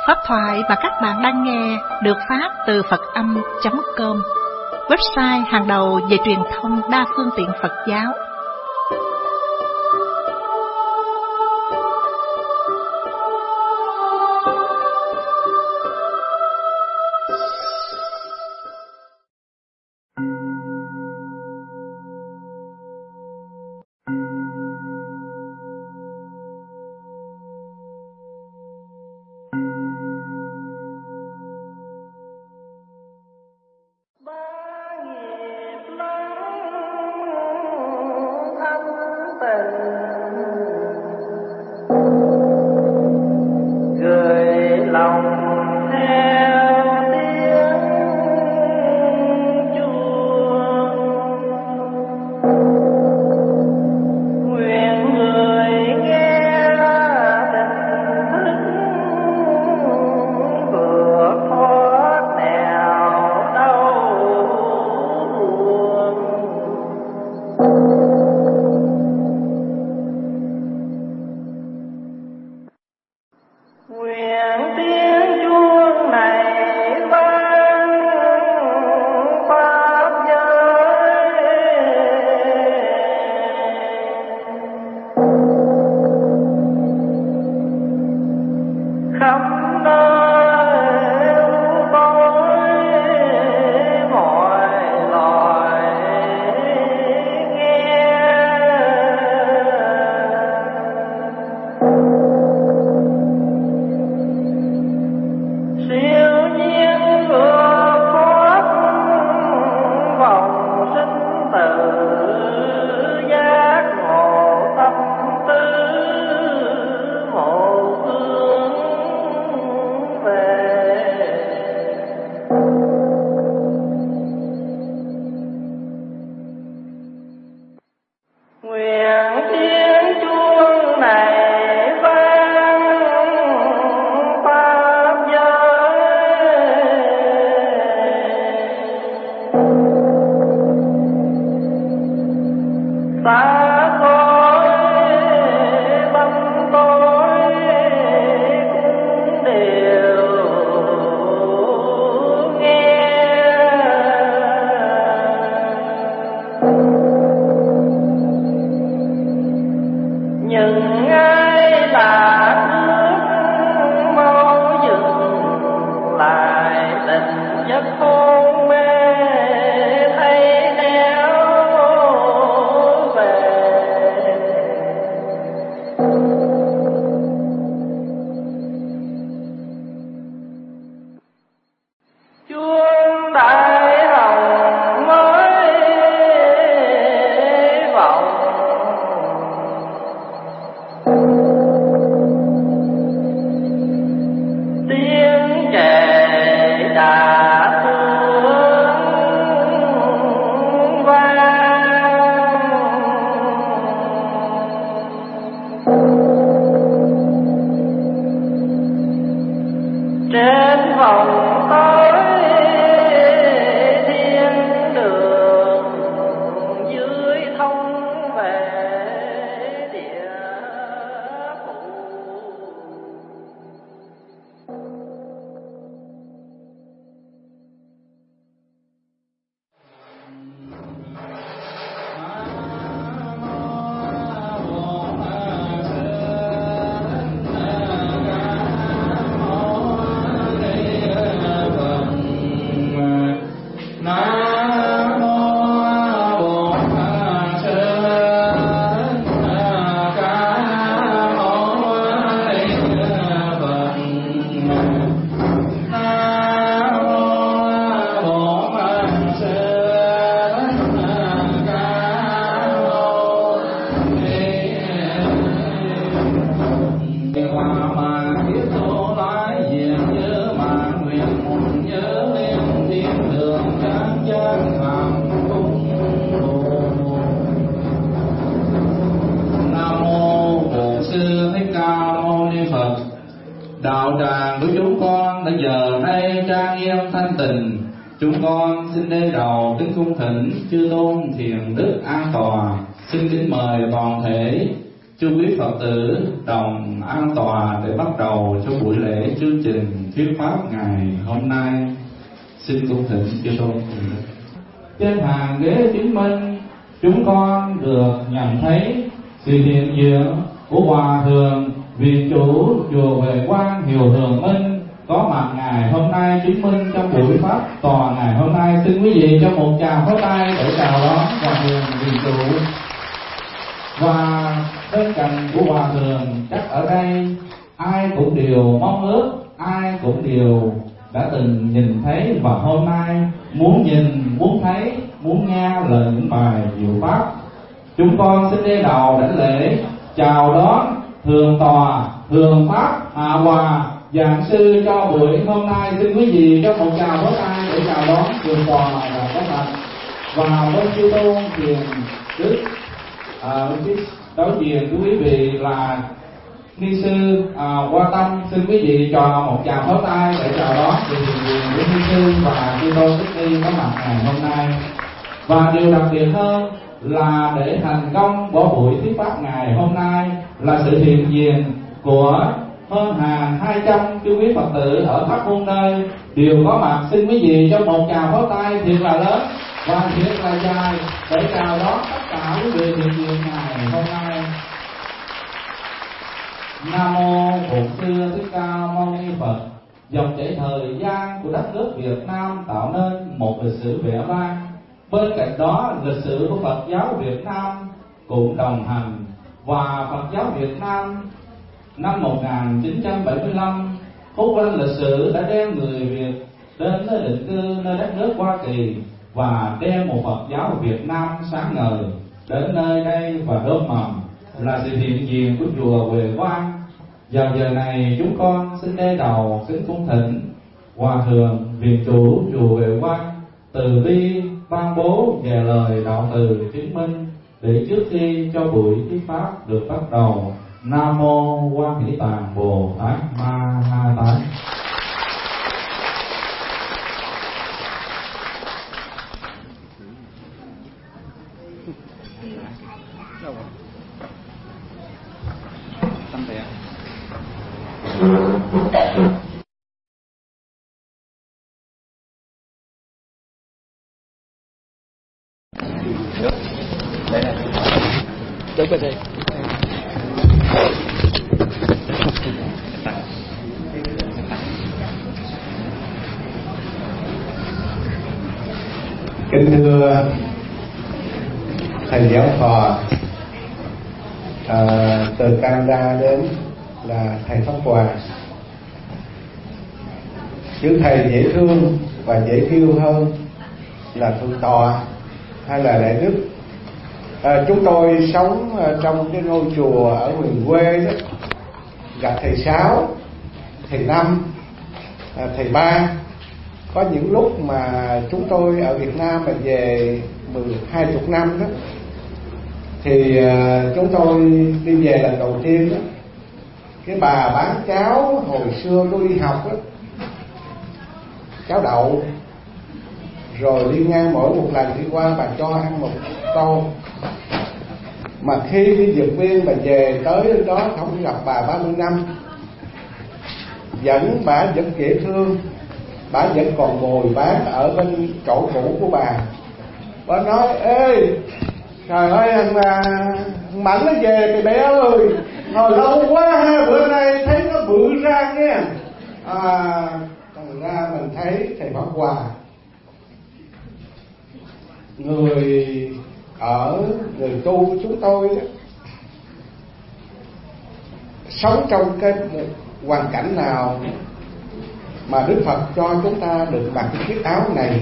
Pháp thoại mà các bạn đang nghe được phát từ Phật-âm.com, website hàng đầu về truyền thông đa phương tiện Phật giáo. Chúng con xin đế đầu kính cung thỉnh chư tôn thiền đức an tòa, xin kính mời toàn thể Chư quý Phật tử đồng an tòa để bắt đầu cho buổi lễ chương trình thuyết pháp ngày hôm nay. Xin cung thỉnh chư tôn. Trên hàng ghế chứng minh, chúng con được nhận thấy sự hiện diện của Hòa Thượng Viện Chủ chùa Huệ Quang Hiệu Thường Minh có mặt ngày hôm nay chứng minh trong buổi pháp tòa ngày hôm nay. Xin quý vị cho một tràng pháo tay để chào đón Hòa Thượng Viện Chủ. Và bên cạnh của Hòa Thượng chắc ở đây ai cũng đều mong ước, ai cũng đều đã từng nhìn thấy và hôm nay muốn nhìn, muốn thấy, muốn nghe lời những bài diệu pháp. Chúng con xin đế đầu đảnh lễ chào đón Thượng tòa, Thượng pháp Hạ Hòa giảng sư cho buổi hôm nay. Xin quý vị cho một tràng pháo tay để chào đón Thượng tòa và các bạn. Và bên chư tôn thiền đức đối diện của quý vị là ni sư Hoa Tâm. Xin quý vị cho một tràng pháo tay để chào đón sự hiện diện của ni sư và chư tôn đức ni có mặt ngày hôm nay. Và điều đặc biệt hơn là để thành công của buổi thuyết pháp ngày hôm nay là sự hiện diện của hơn hàng 200 chư quý Phật tử ở khắp muôn nơi đều có mặt. Xin quý vị cho một tràng pháo tay thiệt là lớn và thiệt là dài để chào đón tất cả quý vị hiện diện ngày hôm nay. Nam mô Bổn Sư Thích Ca Mâu Ni Phật. Dòng chảy thời gian của đất nước Việt Nam tạo nên một lịch sử vẻ vang. Bên cạnh đó, lịch sử của Phật giáo Việt Nam cũng đồng hành. Và Phật giáo Việt Nam năm 1975, phút lên lịch sử đã đem người Việt đến định cư nơi đất nước Hoa Kỳ và đem một Phật giáo Việt Nam sáng ngời đến nơi đây và đơm mầm là sự hiện diện của chùa Huệ Quang. Vào giờ này chúng con xin đế đầu kính cung thỉnh Hòa Thượng Viện Chủ chùa Huệ Quang từ bi ban bố về lời đạo từ chứng minh để trước khi cho buổi thuyết pháp được bắt đầu. Nam mô Quan Hỷ Tạng Bồ Tát Ma Ha Tát. Đúng rồi thầy. Kính thưa thầy giáo phò, từ Canada đến là thầy Pháp Hòa. Chứ thầy dễ thương và dễ yêu hơn là thượng tọa hay là đại đức. Chúng tôi sống trong cái ngôi chùa ở miền quê đó, gặp thầy Sáu, thầy Năm, thầy Ba. Có những lúc mà chúng tôi ở Việt Nam mà về 20 năm đó, thì chúng tôi đi về lần đầu tiên đó, cái bà bán cháo hồi xưa tôi đi học đó, cháo đậu, rồi đi ngang mỗi một lần đi qua bà cho ăn một tô. Mà khi đi vượt biên mà về tới đó không gặp bà 30 năm, bà vẫn dễ thương, bà vẫn còn ngồi bán ở bên chỗ cũ của bà. Bà nói: ê, trời ơi, thằng Mảnh nó về kìa bé ơi, ngồi lâu quá ha, bữa nay thấy nó bự ra nghe. Thành ra mình thấy thầy Pháp Hòa, người tu chúng tôi đó, sống trong cái hoàn cảnh nào mà Đức Phật cho chúng ta được mặc cái chiếc áo này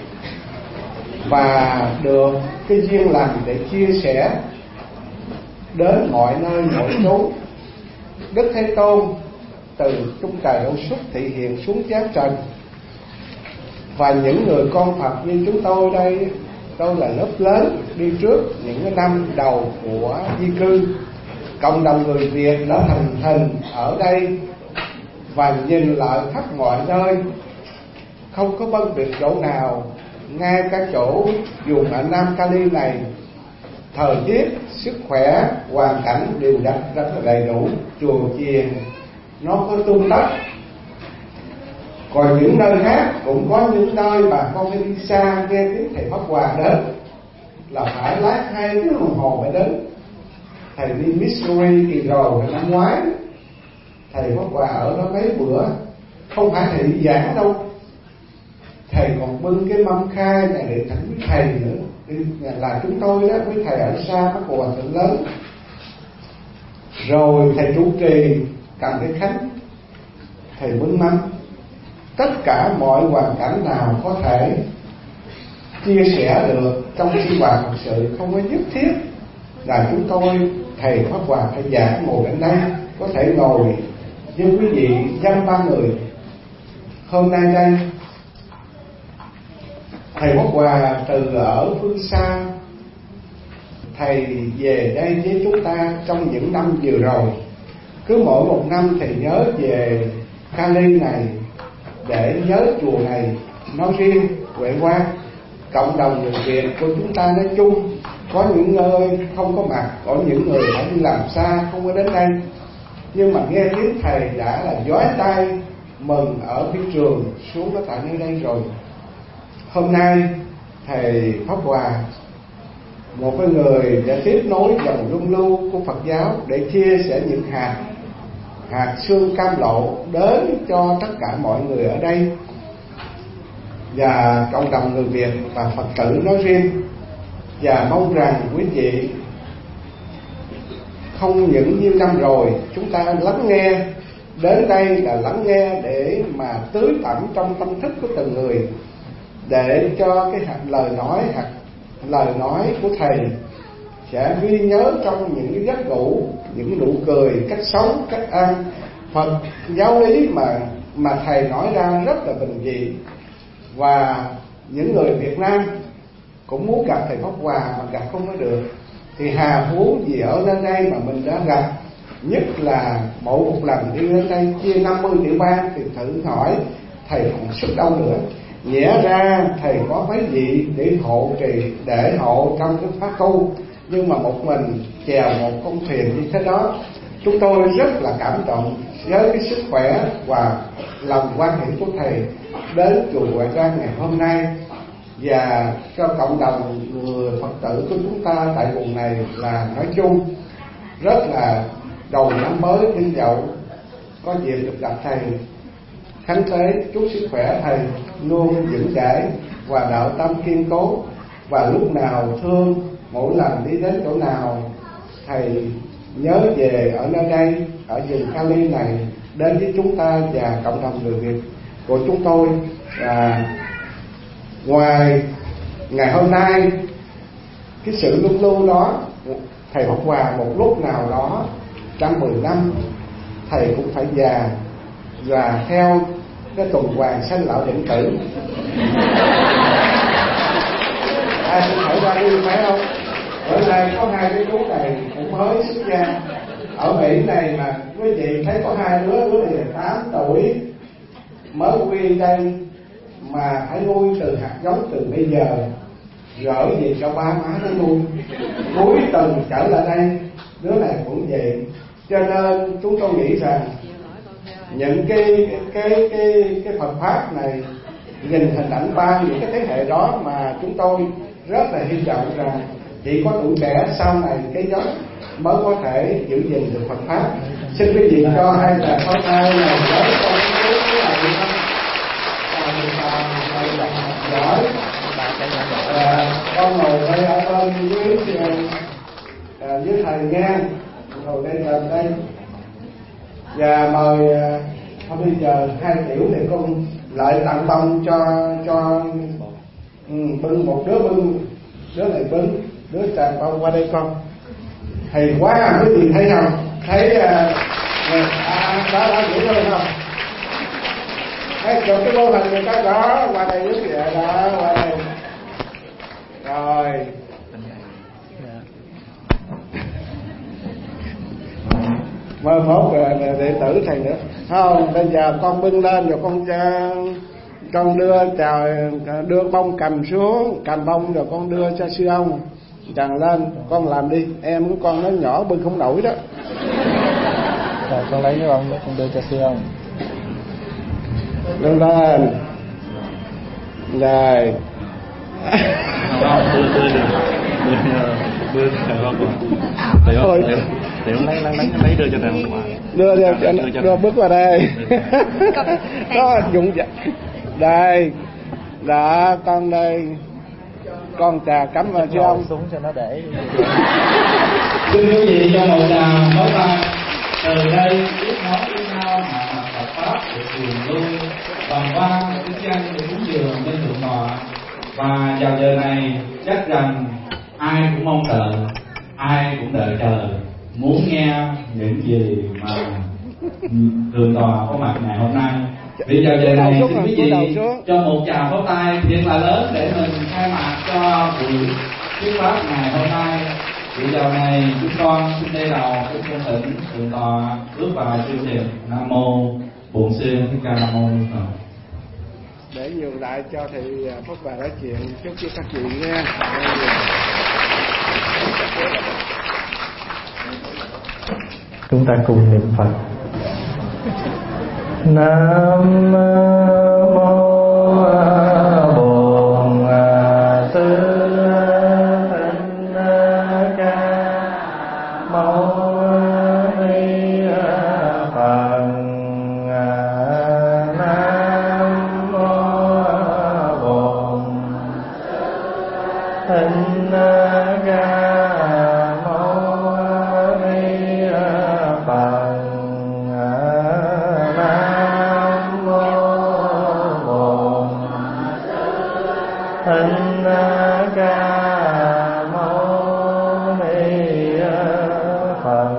và được cái duyên lành để chia sẻ đến mọi nơi mọi chốn. Đức Thế Tôn từ trung trời đâu xuất thị hiện xuống giác trần, và những người con Phật như chúng tôi đây, tôi là lớp lớn đi trước những cái năm đầu của di cư. Cộng đồng người Việt đã thành hình ở đây và nhìn lại khắp mọi nơi, không có phân biệt chỗ nào. Ngay cả chỗ vùng ở Nam Cali này thời tiết, sức khỏe, hoàn cảnh đều rất là đầy đủ, chùa chiền nó có tung tất. Còn những nơi khác cũng có những nơi bà con phải đi xa nghe tiếng thầy Pháp Hòa đến là phải lái 2 tiếng đồng hồ mới đến. Thầy đi Missouri kỳ rồi năm ngoái, thầy Pháp Hòa ở đó mấy bữa, không phải thầy đi giảng đâu, thầy còn bưng cái mâm khai này để thỉnh với thầy nữa. Là chúng tôi đó, với thầy ở xa Pháp Hòa Thượng Lớn, rồi thầy trụ trì cầm cái khánh, thầy bưng mâm. Tất cả mọi hoàn cảnh nào có thể chia sẻ được trong sinh hoạt thật sự, không có nhất thiết là chúng tôi thầy Pháp Hòa phải giảng ngồi đến đây, có thể ngồi với quý vị dăm ba người. Hôm nay đây thầy Pháp Hòa từ ở phương xa, thầy về đây với chúng ta trong những năm vừa rồi. Cứ mỗi một năm thầy nhớ về Cali này để nhớ chùa này nói riêng, Huệ Quang, cộng đồng người Việt của chúng ta nói chung. Có những nơi không có mặt, có những người phải đi làm xa không có đến đây, nhưng mà nghe tiếng thầy đã là giói tay mừng ở phi trường xuống đó tại nơi đây rồi. Hôm nay thầy Pháp Hòa, một cái người đã tiếp nối dòng luân lưu của Phật giáo để chia sẻ những hạt xương cam lộ đến cho tất cả mọi người ở đây và cộng đồng người Việt và Phật tử nói riêng. Và mong rằng quý vị không những như năm rồi chúng ta lắng nghe, đến đây là lắng nghe để mà tưới tẩm trong tâm thức của từng người, để cho cái lời nói của thầy sẽ ghi nhớ trong những cái giấc ngủ, những nụ cười, cách sống, cách ăn. Phật giáo lý mà thầy nói ra rất là bình dị, và những người Việt Nam cũng muốn gặp thầy Pháp Hòa mà gặp không có được thì hà huống gì ở nơi đây mà mình đã gặp. Nhất là mỗi một lần đi đến đây chia 50 triệu bang thì thử hỏi thầy còn sức đâu nữa. Nghĩa ra thầy có mấy vị để hộ trì, để hộ trong cái pháp tu, nhưng mà một mình chèo một con thuyền như thế đó. Chúng tôi rất là cảm động với cái sức khỏe và lòng quan hệ của thầy đến chùa Huệ Quang ngày hôm nay, và cho cộng đồng người Phật tử của chúng ta tại vùng này là nói chung. Rất là đầu năm mới Đinh Dậu có dịp được gặp thầy, khánh tế chúc sức khỏe thầy luôn vững chãi và đạo tâm kiên cố, và lúc nào thương, mỗi lần đi đến chỗ nào thầy nhớ về ở nơi đây, ở vùng Cali này, đến với chúng ta và cộng đồng người Việt của chúng tôi. Ngoài ngày hôm nay cái sự luân lưu đó, thầy Pháp Hòa một lúc nào đó 110 năm thầy cũng phải già, và theo cái tuần hoàn sanh lão định tử. Ai cũng phải ra đi, phải không? Ở đây có 2 đứa chú này cũng mới xuất gia ở Mỹ này, mà quý vị thấy có 2 đứa này là 8 tuổi mới quy đây, mà phải nuôi từ hạt giống từ bây giờ gửi về cho ba má nó nuôi, cuối tuần trở lại đây. Đứa này cũng vậy. Cho nên chúng tôi nghĩ rằng những cái Phật pháp này nhìn hình ảnh ba những cái thế hệ đó, mà chúng tôi rất là hy vọng rằng chỉ có tuổi trẻ sau này cái đó mới có thể giữ gìn được Phật pháp. Xin quý vị cho hai tràng pháo tay này với con giỏi. Con ngồi đây ở bên dưới thầy nha, ngồi đây gần đây, và mời thôi bây giờ 2 tiểu để con lại tặng bông cho bưng, một đứa bưng, đứa này bưng, đứa tràn bông qua đây con. Hay quá, quý vị thấy không? Thấy đó dễ thương không? Thấy chụp cái mô hình người ta đó, qua đây quý vị đó, qua đây. Rồi. Mai mốt đệ tử thầy nữa. Không, bây giờ con bưng lên rồi con đưa bông cầm xuống, cầm bông rồi con đưa cho sư ông. Tràn lên, con làm đi. Em của con nó nhỏ bưng không nổi đó. Rồi con lấy cái bông đó con đưa cho sư ông. Lên lên. Rồi. Đưa Thôi. để ông lấy đưa cho thằng ngoài. Đưa bước vào đây. Đó dụng đây. Đó con đây. Con trà cắm vào cho ông xuống cho nó để. Thưa quý vị, cho một tràng pháo tay. Từ đây biết nói với nhau mà Phật pháp được truyền lưu toàn vang tiếng danh để cúng dường trên thượng tọa. Và vào giờ này chắc rằng ai cũng mong chờ, ai cũng đợi chờ, muốn nghe những gì mà thượng tọa có mặt ngày hôm nay. Vì vào giờ này xin quý vị cho một tràng pháo tay thiệt là lớn để mình khai mạc cho buổi thuyết pháp ngày hôm nay. Vì vào này chúng con xin đây đầu kính cung thỉnh thượng tọa bước vào chương trình. Nam mô Bổn Sư Thích Ca Mâu Ni Phật. Để nhường lại cho thầy Phúc bà nói chuyện chút với các chị nghe. Chúng ta cùng niệm Phật. Nam mô Bổn Sư Thích Ca Mâu Ni Phật. Nam mô Bổn Thích Ca Mâu Ni Phật. Thích Ca Mâu Ni Phật.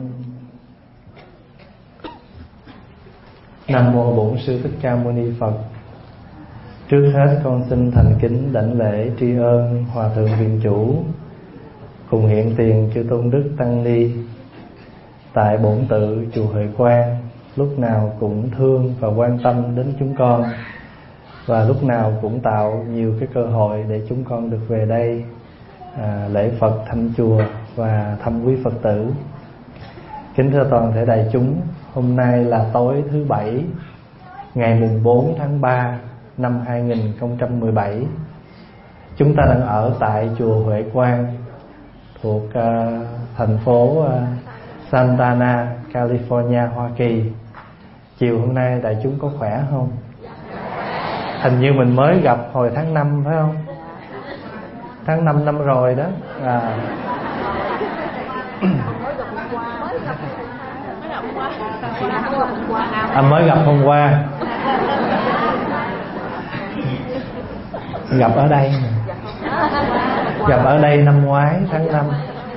Nam mô Bổn Sư Thích Ca Mâu Ni Phật. Trước hết con xin thành kính đảnh lễ tri ân Hòa thượng Viện Chủ cùng hiện tiền chư tôn đức tăng ni tại bổn tự chùa Huệ Quang, lúc nào cũng thương và quan tâm đến chúng con, và lúc nào cũng tạo nhiều cái cơ hội để chúng con được về đây lễ Phật, thăm chùa và thăm quý Phật tử. Kính thưa toàn thể đại chúng, hôm nay là tối thứ Bảy, ngày mùng 4 tháng 3 năm 2017. Chúng ta đang ở tại chùa Huệ Quang thuộc thành phố Santa Ana, California, Hoa Kỳ. Chiều hôm nay đại chúng có khỏe không? Hình như mình mới gặp hồi tháng 5 phải không? Tháng 5 năm rồi đó. Mới gặp hôm qua. Gặp ở đây. Gặp ở đây năm ngoái tháng 5.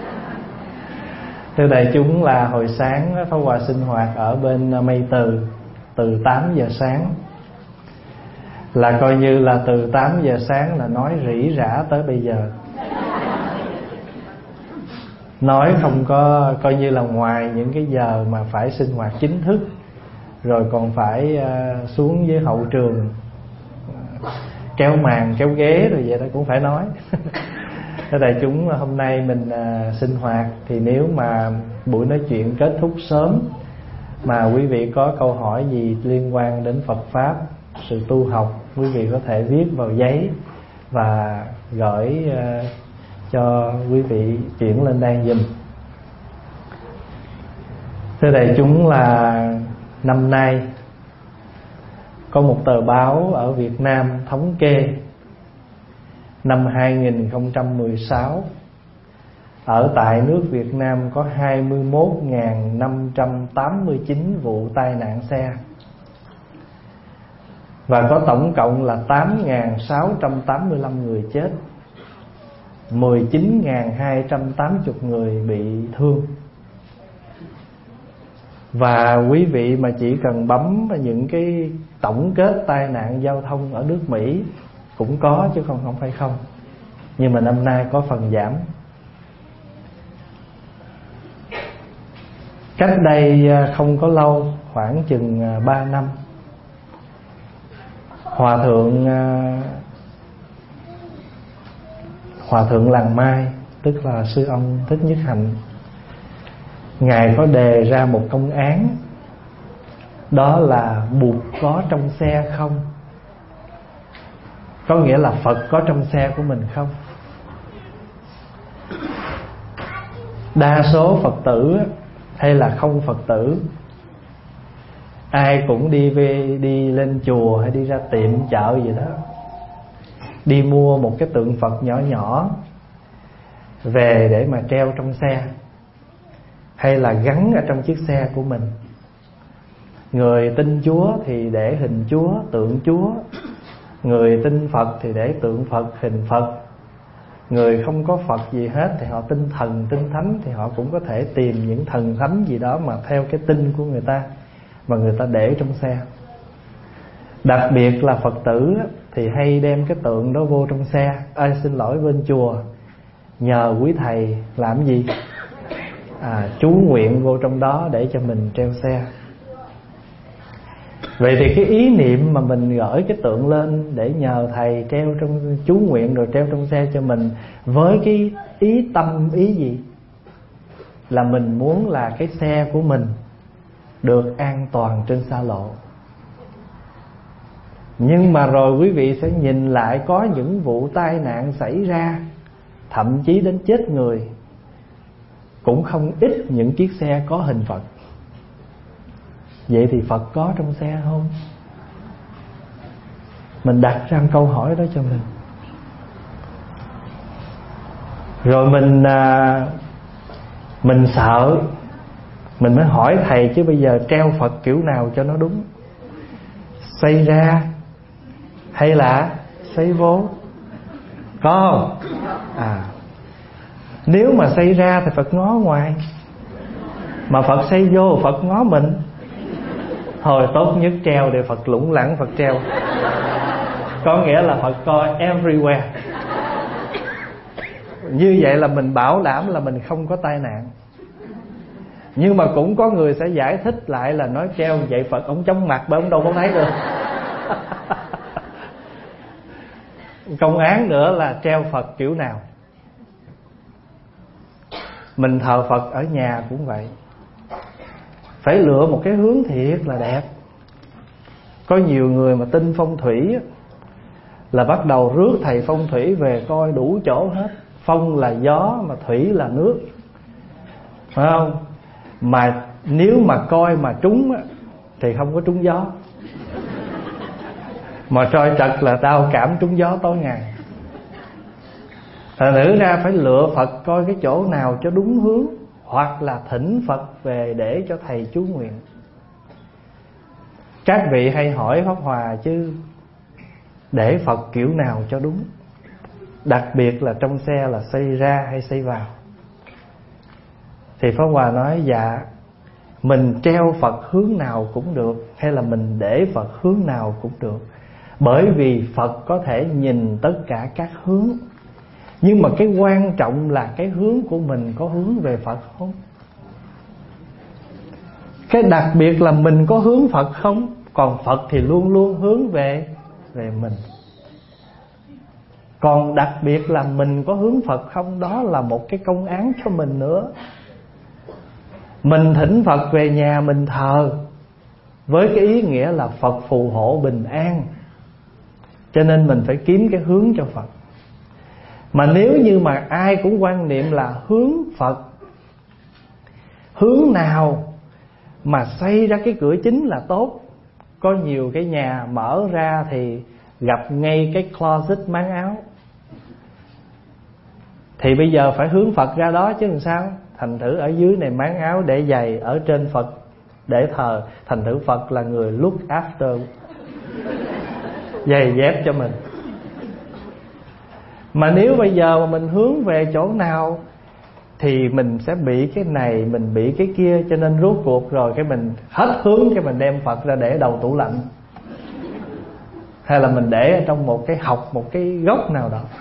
Thưa đại chúng, là hồi sáng Pháp Hòa sinh hoạt ở bên Mây từ 8 giờ sáng. Là coi như là từ 8 giờ sáng là nói rỉ rả tới bây giờ. Nói không có, coi như là ngoài những cái giờ mà phải sinh hoạt chính thức, rồi còn phải xuống với hậu trường kéo màn kéo ghế rồi vậy đó cũng phải nói. Thưa đại chúng, hôm nay mình sinh hoạt thì nếu mà buổi nói chuyện kết thúc sớm mà quý vị có câu hỏi gì liên quan đến Phật Pháp, sự tu học, quý vị có thể viết vào giấy và gửi cho quý vị chuyển lên đây giùm. Thưa đại chúng, là năm nay có một tờ báo ở Việt Nam thống kê năm 2016 ở tại nước Việt Nam có 21.589 vụ tai nạn xe, và có tổng cộng là 8.685 người chết, 19.280 người bị thương. Và quý vị mà chỉ cần bấm những cái tổng kết tai nạn giao thông ở nước Mỹ cũng có chứ không phải không. Nhưng mà năm nay có phần giảm. Cách đây không có lâu, khoảng chừng 3 năm, Hòa thượng Làng Mai tức là sư ông Thích Nhất Hạnh, Ngài có đề ra một công án, đó là Bụt có trong xe không? Có nghĩa là Phật có trong xe của mình không? Đa số Phật tử hay là không Phật tử, ai cũng đi lên chùa hay đi ra tiệm chợ gì đó, đi mua một cái tượng Phật nhỏ nhỏ về để mà treo trong xe, hay là gắn ở trong chiếc xe của mình. Người tin Chúa thì để hình Chúa, tượng Chúa. Người tin Phật thì để tượng Phật, hình Phật. Người không có Phật gì hết thì họ tin thần, tin thánh, thì họ cũng có thể tìm những thần thánh gì đó mà theo cái tin của người ta, mà người ta để trong xe. Đặc biệt là Phật tử thì hay đem cái tượng đó vô trong xe, bên chùa, nhờ quý thầy làm gì? Chú nguyện vô trong đó để cho mình treo xe. Vậy thì cái ý niệm mà mình gửi cái tượng lên để nhờ thầy treo trong, chú nguyện rồi treo trong xe cho mình, với cái ý gì? Là mình muốn là cái xe của mình được an toàn trên xa lộ. Nhưng mà rồi quý vị sẽ nhìn lại, có những vụ tai nạn xảy ra, thậm chí đến chết người, cũng không ít những chiếc xe có hình Phật. Vậy thì Phật có trong xe không? Mình đặt ra câu hỏi đó cho mình. Rồi mình sợ, mình mới hỏi thầy chứ bây giờ treo Phật kiểu nào cho nó đúng? Xây ra hay là xây vô? Có không? Nếu mà xây ra thì Phật ngó ngoài, mà Phật xây vô Phật ngó mình. Thôi tốt nhất treo để Phật lủng lẳng Phật treo. Có nghĩa là Phật coi everywhere. Như vậy là mình bảo đảm là mình không có tai nạn. Nhưng mà cũng có người sẽ giải thích lại là nói treo vậy Phật ông chóng mặt, bởi ông đâu có thấy được. Công án nữa là treo Phật kiểu nào. Mình thờ Phật ở nhà cũng vậy, phải lựa một cái hướng thiệt là đẹp. Có nhiều người mà tin phong thủy là bắt đầu rước thầy phong thủy về coi đủ chỗ hết. Phong là gió mà thủy là nước, phải không? Mà nếu mà coi mà trúng thì không có trúng gió, mà trôi trật là đau cảm trúng gió tối ngày. Thành thử ra phải lựa Phật coi cái chỗ nào cho đúng hướng, hoặc là thỉnh Phật về để cho thầy chú nguyện. Các vị hay hỏi Pháp Hòa chứ để Phật kiểu nào cho đúng, đặc biệt là trong xe là xây ra hay xây vào. Thì Pháp Hòa nói dạ, mình treo Phật hướng nào cũng được, hay là mình để Phật hướng nào cũng được. Bởi vì Phật có thể nhìn tất cả các hướng. Nhưng mà cái quan trọng là cái hướng của mình có hướng về Phật không? Cái đặc biệt là mình có hướng Phật không? Còn Phật thì luôn luôn hướng về mình. Còn đặc biệt là mình có hướng Phật không, đó là một cái công án cho mình nữa. Mình thỉnh Phật về nhà mình thờ với cái ý nghĩa là Phật phù hộ bình an, cho nên mình phải kiếm cái hướng cho Phật. Mà nếu như mà ai cũng quan niệm là hướng Phật, hướng nào mà xây ra cái cửa chính là tốt. Có nhiều cái nhà mở ra thì gặp ngay cái closet máng áo, thì bây giờ phải hướng Phật ra đó chứ làm sao. Thành thử ở dưới này máng áo để giày, ở trên Phật để thờ. Thành thử Phật là người look after giày dép cho mình. Mà nếu bây giờ mà mình hướng về chỗ nào thì mình sẽ bị cái này, mình bị cái kia. Cho nên rốt cuộc rồi cái mình hết hướng, cái mình đem Phật ra để đầu tủ lạnh, hay là mình để ở trong một cái học, một cái góc nào đó.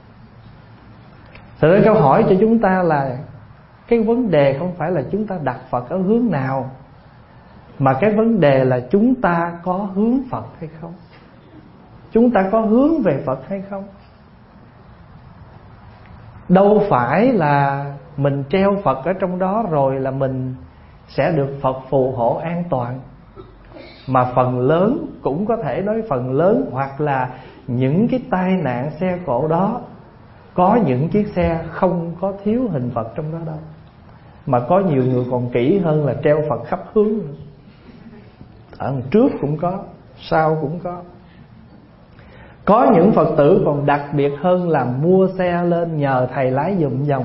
Thật ra câu hỏi cho chúng ta là cái vấn đề không phải là chúng ta đặt Phật ở hướng nào, mà cái vấn đề là chúng ta có hướng Phật hay không, chúng ta có hướng về Phật hay không. Đâu phải là mình treo Phật ở trong đó rồi là mình sẽ được Phật phù hộ an toàn. Mà phần lớn, cũng có thể nói phần lớn, hoặc là những cái tai nạn xe cộ đó, có những chiếc xe không có thiếu hình Phật trong đó đâu. Mà có nhiều người còn kỹ hơn là treo Phật khắp hướng. Ở trước cũng có, sau cũng có. Có những Phật tử còn đặc biệt hơn là mua xe lên nhờ thầy lái giùm vòng.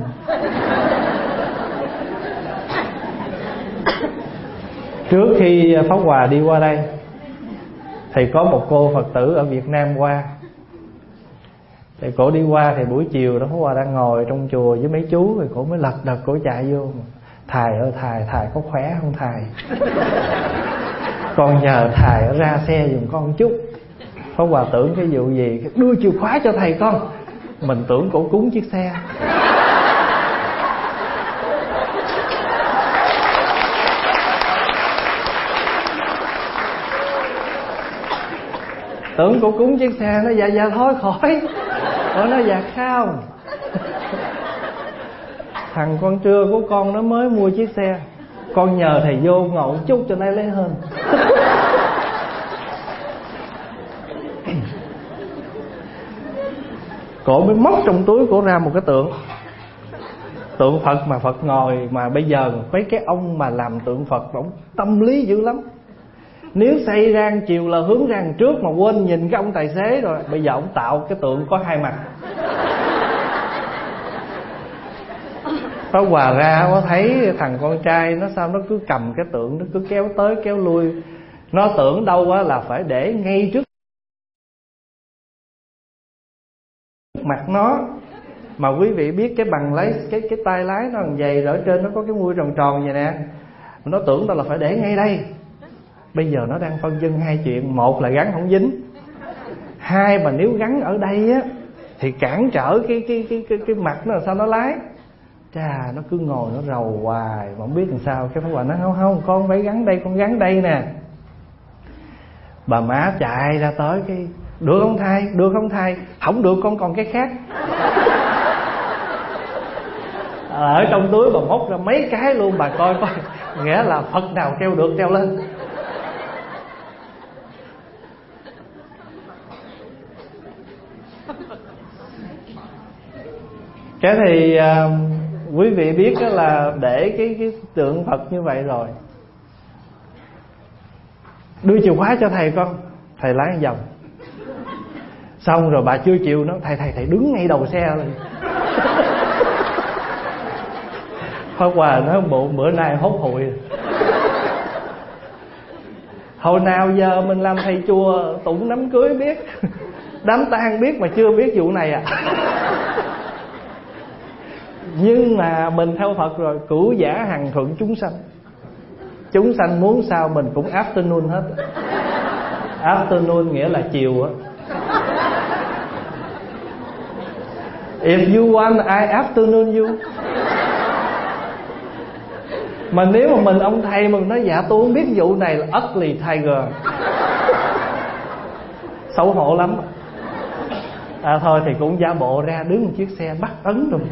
Trước khi Pháp Hòa đi qua đây thì có một cô Phật tử ở Việt Nam qua. Thì cổ đi qua thì buổi chiều đó Pháp Hòa đang ngồi trong chùa với mấy chú, rồi cổ mới lật đật cổ chạy vô. Thầy ơi thầy có khỏe không thầy? Con nhờ thầy ra xe giùm con chút. Pháp Hòa tưởng cái vụ gì, đưa chìa khóa cho thầy con. Mình tưởng cổ cúng chiếc xe. Tưởng cổ cúng chiếc xe. Nó dạ thôi khỏi. Cổ nói dạ không. Thằng con trưa của con nó mới mua chiếc xe, con nhờ thầy vô ngồi chút cho nó lấy hơn. Cổ mới móc trong túi cổ ra một cái tượng Phật, mà Phật ngồi. Mà bây giờ mấy cái ông mà làm tượng Phật ông tâm lý dữ lắm. Nếu xây ra chiều là hướng ra trước mà quên nhìn cái ông tài xế rồi, bây giờ ông tạo cái tượng có hai mặt. Pháp Hòa ra có thấy thằng con trai nó sao nó cứ cầm cái tượng, nó cứ kéo tới kéo lui. Nó tưởng đâu á là phải để ngay trước mặt nó. Mà quý vị biết cái bằng lấy cái tay lái nó làm vậy, rồi ở trên nó có cái mũi tròn tròn vậy nè. Nó tưởng đâu là phải để ngay đây. Bây giờ nó đang phân vân hai chuyện. Một là gắn không dính, hai mà nếu gắn ở đây á thì cản trở cái mặt nó làm sao nó lái. Chà, nó cứ ngồi nó rầu hoài mà không biết làm sao. Cái Pháp Hòa nói không, con phải gắn đây, con gắn đây nè. Bà má chạy ra tới cái được không thầy, được không thầy? Không được, con còn cái khác. Ở trong túi bà móc ra mấy cái luôn, bà coi coi. Nghĩa là Phật nào treo được treo lên. Cái thì quý vị biết đó là để cái tượng Phật như vậy rồi, đưa chìa khóa cho thầy con, thầy lái vòng. Xong rồi bà chưa chịu nó, thầy đứng ngay đầu xe rồi. Pháp Hòa nói bộ bữa nay hốt hụi. Hồi nào giờ mình làm thầy chùa tụng đám cưới biết, đám tang biết mà chưa biết vụ này à. Nhưng mà mình theo Phật rồi, cửu giả hằng thuận chúng sanh. Chúng sanh muốn sao mình cũng afternoon hết. Afternoon nghĩa là chiều á. If you want, I afternoon you. Mà nếu mà mình ông thầy mình nói dạ tôi không biết vụ này là ugly tiger, xấu hổ lắm. Thôi thì cũng giả bộ ra đứng một chiếc xe bắt ấn rồi.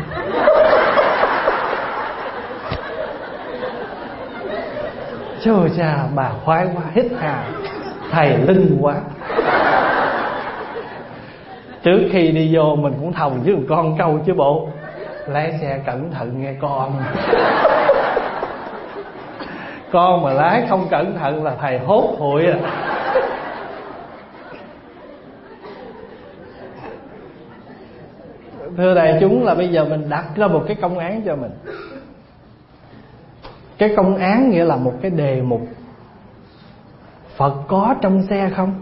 Trời cha, bà khoái quá, hít hà, thầy linh quá. Trước khi đi vô mình cũng thầu với một con câu chứ bộ. Lái xe cẩn thận nghe con. Con mà lái không cẩn thận là thầy hốt hụi à. Thưa đại chúng, là bây giờ mình đặt ra một cái công án cho mình. Cái công án nghĩa là một cái đề mục. Phật có trong xe không?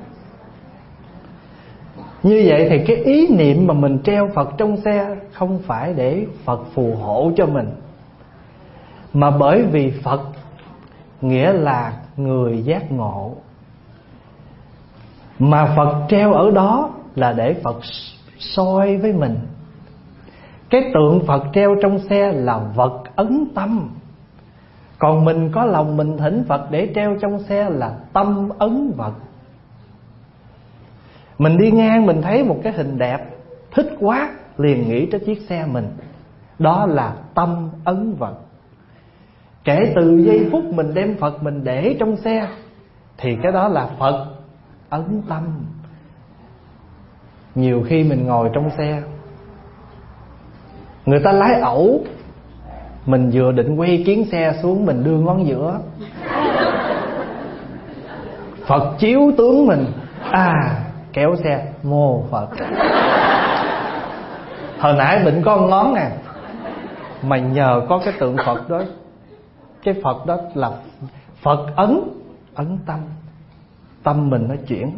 Như vậy thì cái ý niệm mà mình treo Phật trong xe không phải để Phật phù hộ cho mình, mà bởi vì Phật nghĩa là người giác ngộ. Mà Phật treo ở đó là để Phật soi với mình. Cái tượng Phật treo trong xe là vật ấn tâm. Còn mình có lòng mình thỉnh Phật để treo trong xe là tâm ấn vật. Mình đi ngang mình thấy một cái hình đẹp, thích quá, liền nghĩ tới chiếc xe mình. Đó là tâm ấn vật. Kể từ giây phút mình đem Phật mình để trong xe thì cái đó là Phật ấn tâm. Nhiều khi mình ngồi trong xe, người ta lái ẩu, mình vừa định quay kiến xe xuống, mình đưa ngón giữa, Phật chiếu tướng mình, kéo xe mô Phật. Hồi nãy định có ngón nè, mà nhờ có cái tượng Phật đó, cái Phật đó là Phật ấn tâm. Tâm mình nó chuyển.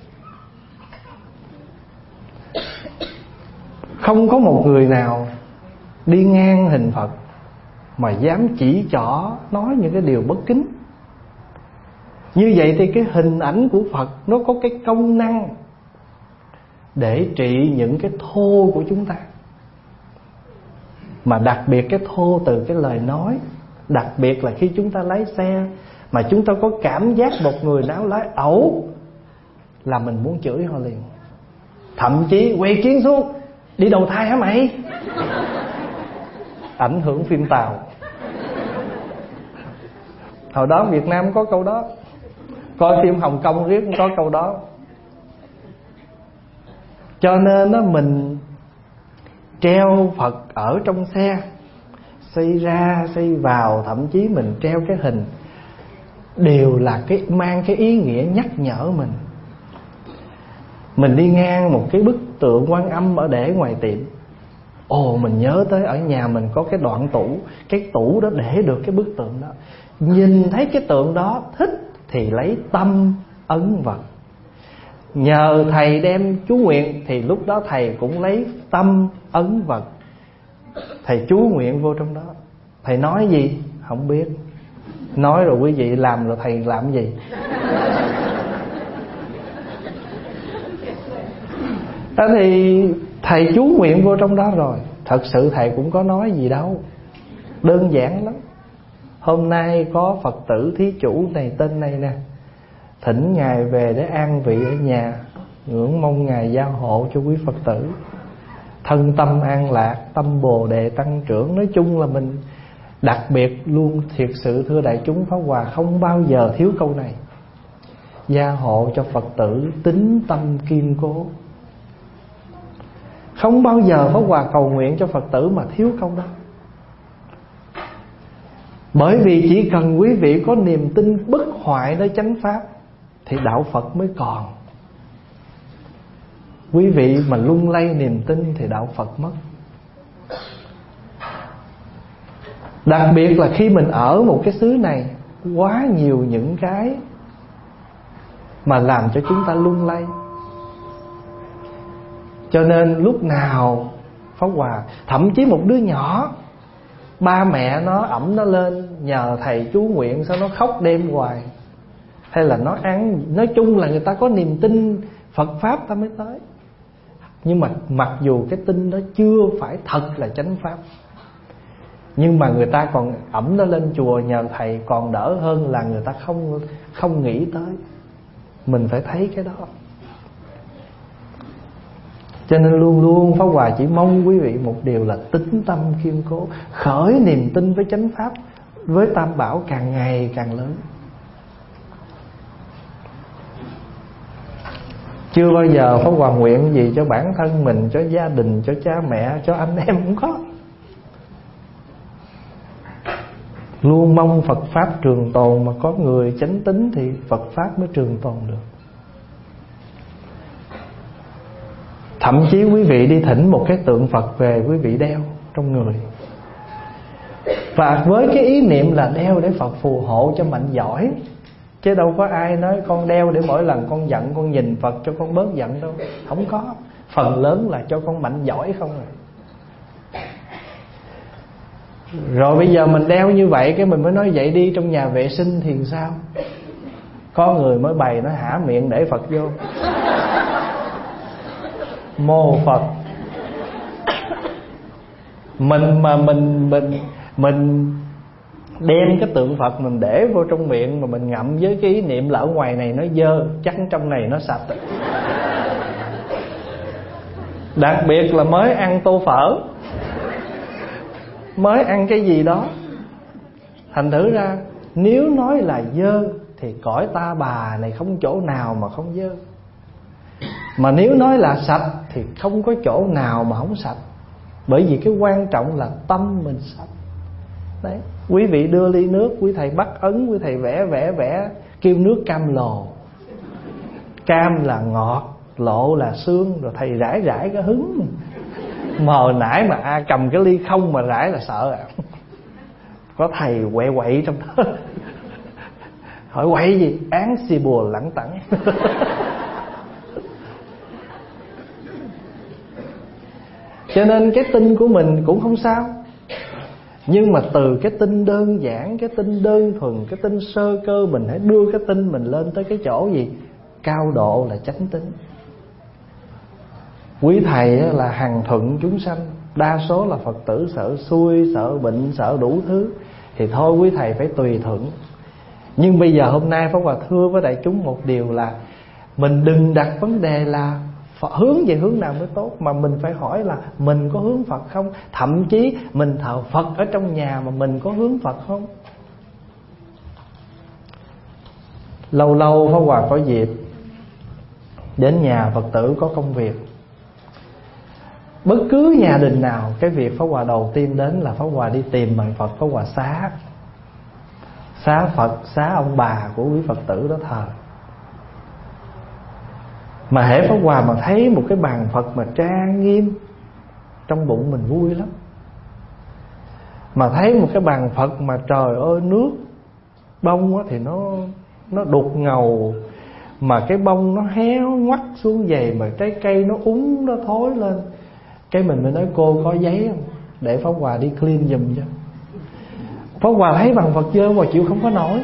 Không có một người nào đi ngang hình Phật mà dám chỉ trỏ nói những cái điều bất kính. Như vậy thì cái hình ảnh của Phật nó có cái công năng để trị những cái thô của chúng ta. Mà đặc biệt cái thô từ cái lời nói. Đặc biệt là khi chúng ta lái xe mà chúng ta có cảm giác một người nào lái ẩu là mình muốn chửi họ liền. Thậm chí quay kiến xuống, đi đầu thai hả mày? Ảnh hưởng phim Tàu. Hồi đó Việt Nam có câu đó, coi phim Hồng Kông riết cũng có câu đó. Cho nên đó, mình treo Phật ở trong xe, xây ra xây vào, thậm chí mình treo cái hình, đều là mang cái ý nghĩa nhắc nhở mình. Mình đi ngang một cái bức tượng Quan Âm ở để ngoài tiệm, mình nhớ tới ở nhà mình có cái đoạn tủ, cái tủ đó để được cái bức tượng đó. Nhìn thấy cái tượng đó thích thì lấy tâm ấn vật. Nhờ thầy đem chú nguyện thì lúc đó thầy cũng lấy tâm ấn vật. Thầy chú nguyện vô trong đó. Thầy nói gì? Không biết. Nói rồi quý vị làm rồi thầy làm gì? Đó thì thầy chú nguyện vô trong đó rồi. Thật sự thầy cũng có nói gì đâu, đơn giản lắm. Hôm nay có Phật tử thí chủ này tên này nè, thỉnh Ngài về để an vị ở nhà, ngưỡng mong Ngài gia hộ cho quý Phật tử thân tâm an lạc, tâm Bồ Đề tăng trưởng. Nói chung là mình đặc biệt luôn, thiệt sự thưa đại chúng, Pháp Hòa không bao giờ thiếu câu này. Gia hộ cho Phật tử tín tâm kiên cố. Không bao giờ Pháp Hòa cầu nguyện cho Phật tử mà thiếu câu đó. Bởi vì chỉ cần quý vị có niềm tin bất hoại nơi chánh pháp thì đạo Phật mới còn. Quý vị mà lung lay niềm tin thì đạo Phật mất. Đặc biệt là khi mình ở một cái xứ này, quá nhiều những cái mà làm cho chúng ta lung lay. Cho nên lúc nào Pháp Hòa, thậm chí một đứa nhỏ, ba mẹ nó ẵm nó lên nhờ thầy chú nguyện, sao nó khóc đêm hoài, hay là nó ăn. Nói chung là người ta có niềm tin Phật Pháp ta mới tới. Nhưng mà mặc dù cái tin đó chưa phải thật là chánh Pháp, nhưng mà người ta còn ẵm nó lên chùa nhờ thầy còn đỡ hơn là người ta không nghĩ tới. Mình phải thấy cái đó. Cho nên luôn luôn Pháp Hòa chỉ mong quý vị một điều là tín tâm kiên cố, khởi niềm tin với chánh Pháp, với Tam Bảo càng ngày càng lớn. Chưa bao giờ Pháp Hòa nguyện gì cho bản thân mình, cho gia đình, cho cha mẹ, cho anh em cũng có. Luôn mong Phật Pháp trường tồn, mà có người chánh tín thì Phật Pháp mới trường tồn được. Thậm chí quý vị đi thỉnh một cái tượng Phật về, quý vị đeo trong người, và với cái ý niệm là đeo để Phật phù hộ cho mạnh giỏi. Chứ đâu có ai nói con đeo để mỗi lần con giận con nhìn Phật cho con bớt giận đâu. Không có. Phần lớn là cho con mạnh giỏi không à. Rồi bây giờ mình đeo như vậy, cái mình mới nói vậy đi trong nhà vệ sinh thì sao? Có người mới bày nó hả miệng để Phật vô. Mô Phật. Mình mà mình đem cái tượng Phật mình để vô trong miệng mà mình ngậm với cái ý niệm là ở ngoài này nó dơ, chắc trong này nó sạch. Đặc biệt là mới ăn tô phở, mới ăn cái gì đó. Thành thử ra nếu nói là dơ thì cõi ta bà này không chỗ nào mà không dơ, mà nếu nói là sạch thì không có chỗ nào mà không sạch. Bởi vì cái quan trọng là tâm mình sạch. Đấy, quý vị đưa ly nước, quý thầy bắt ấn, quý thầy vẽ kêu nước cam lồ. Cam là ngọt, lộ là sương, rồi thầy rải cái hứng. Mà hồi nãy mà cầm cái ly không mà rải là sợ à. Có thầy quậy trong đó. Hỏi quậy gì? Án xì bùa lẳng tẳng. Cho nên cái tin của mình cũng không sao. Nhưng mà từ cái tin đơn giản, cái tin đơn thuần, cái tin sơ cơ, mình hãy đưa cái tin mình lên tới cái chỗ gì? Cao độ là chánh tín. Quý thầy là hằng thuận chúng sanh, đa số là Phật tử sợ xui, sợ bệnh, sợ đủ thứ, thì thôi quý thầy phải tùy thuận. Nhưng bây giờ hôm nay Pháp Hòa thưa với đại chúng một điều là mình đừng đặt vấn đề là hướng về hướng nào mới tốt, mà mình phải hỏi là mình có hướng Phật không. Thậm chí mình thờ Phật ở trong nhà mà mình có hướng Phật không. Lâu lâu Pháp Hòa có dịp đến nhà Phật tử có công việc. Bất cứ nhà đình nào, cái việc Pháp Hòa đầu tiên đến là Pháp Hòa đi tìm bằng Phật, Pháp Hòa xá Phật, xá ông bà của quý Phật tử đó thờ. Mà hễ Pháp Hòa mà thấy một cái bàn Phật mà trang nghiêm, trong bụng mình vui lắm. Mà thấy một cái bàn Phật mà trời ơi nước bông thì nó đục ngầu, mà cái bông nó héo ngoắt xuống vậy, mà trái cây nó úng, nó thối lên, cái mình mới nói cô có giấy không để Pháp Hòa đi clean giùm cho. Pháp Hòa thấy bằng Phật dơ mà chịu không có nổi.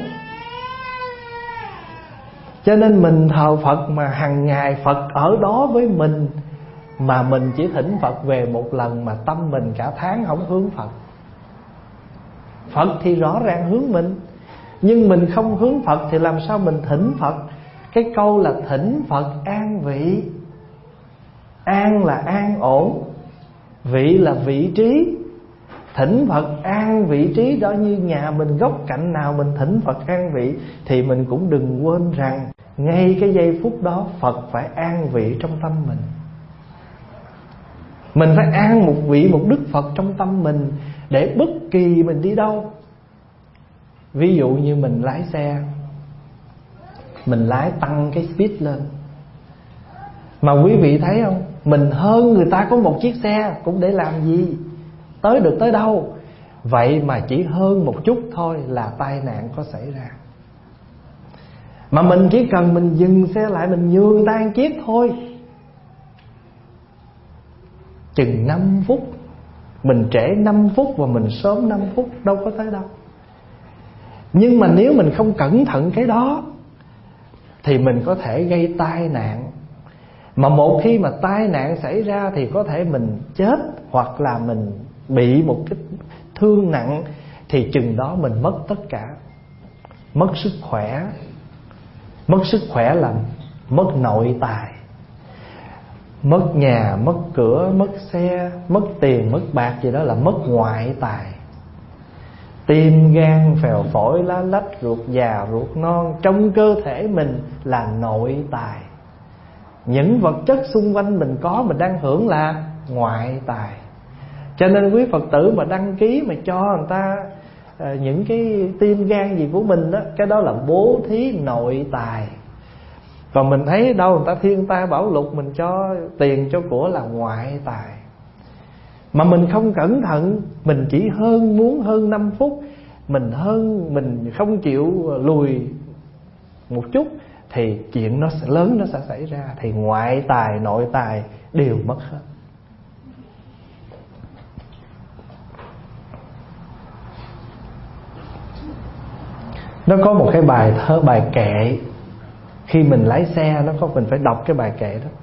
Cho nên mình thờ Phật mà hàng ngày Phật ở đó với mình, mà mình chỉ thỉnh Phật về một lần mà tâm mình cả tháng không hướng Phật. Phật thì rõ ràng hướng mình, nhưng mình không hướng Phật thì làm sao mình thỉnh Phật? Cái câu là thỉnh Phật an vị. An là an ổn, vị là vị trí. Thỉnh Phật an vị trí đó, như nhà mình góc cạnh nào mình thỉnh Phật an vị, thì mình cũng đừng quên rằng ngay cái giây phút đó Phật phải an vị trong tâm mình. Mình phải an một vị, một Đức Phật trong tâm mình, để bất kỳ mình đi đâu. Ví dụ như mình lái xe, mình lái tăng cái speed lên, mà quý vị thấy không, mình hơn người ta có một chiếc xe cũng để làm gì, tới được tới đâu. Vậy mà chỉ hơn một chút thôi là tai nạn có xảy ra. Mà mình chỉ cần mình dừng xe lại, mình nhường tay chiếc thôi, chừng 5 phút, mình trễ 5 phút và mình sớm 5 phút đâu có tới đâu. Nhưng mà nếu mình không cẩn thận cái đó thì mình có thể gây tai nạn. Mà một khi mà tai nạn xảy ra thì có thể mình chết, hoặc là mình bị một cái thương nặng, thì chừng đó mình mất tất cả. Mất sức khỏe. Mất sức khỏe là mất nội tài, mất nhà, mất cửa, mất xe, mất tiền, mất bạc gì đó là mất ngoại tài. Tim, gan, phèo phổi, lá lách, ruột già, ruột non trong cơ thể mình là nội tài. Những vật chất xung quanh mình có, mình đang hưởng là ngoại tài. Cho nên quý Phật tử mà đăng ký mà cho người ta những cái tim gan gì của mình đó, cái đó là bố thí nội tài. Còn mình thấy đâu người ta thiên tai bão lụt, mình cho tiền cho của là ngoại tài. Mà mình không cẩn thận, mình chỉ muốn hơn 5 phút, mình không chịu lùi một chút, thì chuyện nó sẽ lớn, nó sẽ xảy ra. Thì ngoại tài, nội tài đều mất hết. Nó có một cái bài thơ, bài kệ. Khi mình lái xe nó có, mình phải đọc cái bài kệ đó.